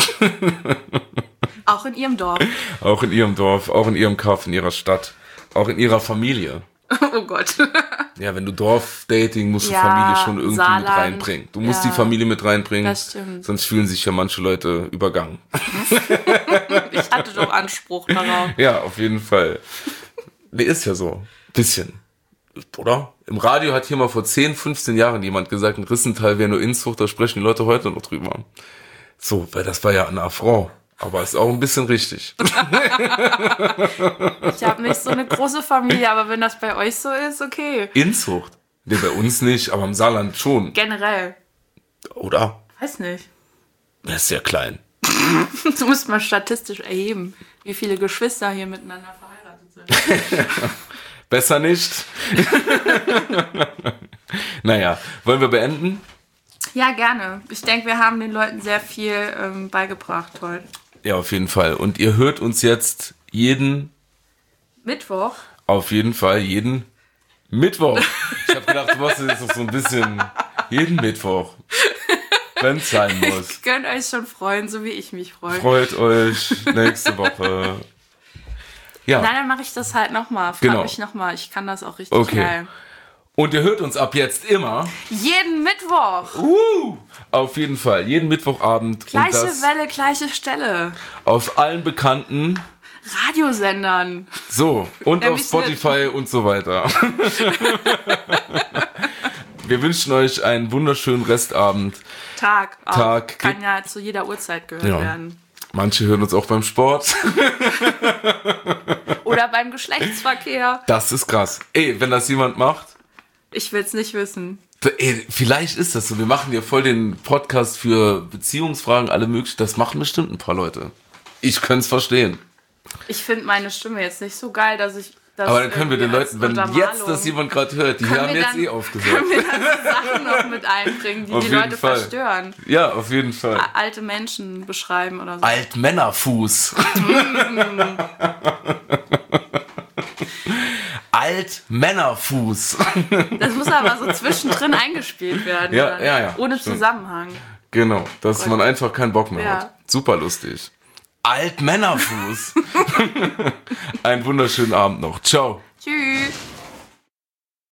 Auch in ihrem Dorf. Auch in ihrem Dorf, auch in ihrem Kaff, in ihrer Stadt, auch in ihrer Familie. Oh Gott. Ja, wenn du Dorfdating musst du Ja, Familie schon irgendwie Saarland. mit reinbringen. Du musst Ja. die Familie mit reinbringen. Das stimmt. Sonst fühlen sich ja manche Leute übergangen. Ich hatte doch Anspruch darauf. Ja, auf jeden Fall. Nee, ist ja so. Bisschen. Oder? Im Radio hat hier mal vor 10, 15 Jahren jemand gesagt, ein Rissental wäre nur Inzucht, da sprechen die Leute heute noch drüber. So, weil das war ja eine Affront. Aber ist auch ein bisschen richtig. Ich habe nicht so eine große Familie, aber wenn das bei euch so ist, okay. Inzucht? Nee, bei uns nicht, aber im Saarland schon. Generell. Oder? Weiß nicht. Das ist sehr klein. Du musst mal statistisch erheben, wie viele Geschwister hier miteinander verheiratet sind. Besser nicht. Naja, wollen wir beenden? Ja, gerne. Ich denke, wir haben den Leuten sehr viel beigebracht heute. Ja, auf jeden Fall. Und ihr hört uns jetzt jeden Mittwoch. Auf jeden Fall jeden Mittwoch. Ich habe gedacht, du machst jetzt noch so ein bisschen jeden Mittwoch, wenn es sein muss. Könnt euch schon freuen, so wie ich mich freue. Freut euch nächste Woche. Ja. Nein, dann mache ich das halt nochmal. Frag Genau. mich nochmal. Ich kann das auch richtig Okay. geil. Und ihr hört uns ab jetzt immer. Jeden Mittwoch. Auf jeden Fall. Jeden Mittwochabend. Gleiche und das Welle, gleiche Stelle. auf allen bekannten. Radiosendern. So. Und Ja, auf Spotify und so weiter. Wir wünschen euch einen wunderschönen Restabend. Tag. Auch. Tag. Kann ja zu jeder Uhrzeit gehört Ja. werden. Manche hören uns auch beim Sport. Oder beim Geschlechtsverkehr. Das ist krass. Ey, wenn das jemand macht. Ich will's nicht wissen. Ey, vielleicht ist das so. Wir machen ja voll den Podcast für Beziehungsfragen, alle möglichen. Das machen bestimmt ein paar Leute. Ich könnte es verstehen. Ich finde meine Stimme jetzt nicht so geil, dass ich das Aber dann können wir den irgendwie als Leuten, wenn Untermalung- jetzt das jemand gerade hört, die Können haben wir jetzt dann- aufgehört. Können wir dann so Sachen noch mit einbringen, die Auf die jeden Leute Fall. verstören. Ja, auf jeden Fall. Alte Menschen beschreiben oder so. Altmännerfuß. Altmännerfuß. Das muss aber so zwischendrin eingespielt werden. Ja, dann. ja, ja, Ohne stimmt. Zusammenhang. Genau, dass man einfach keinen Bock mehr Ja. hat. Super lustig. Altmännerfuß. Einen wunderschönen Abend noch. Ciao. Tschüss.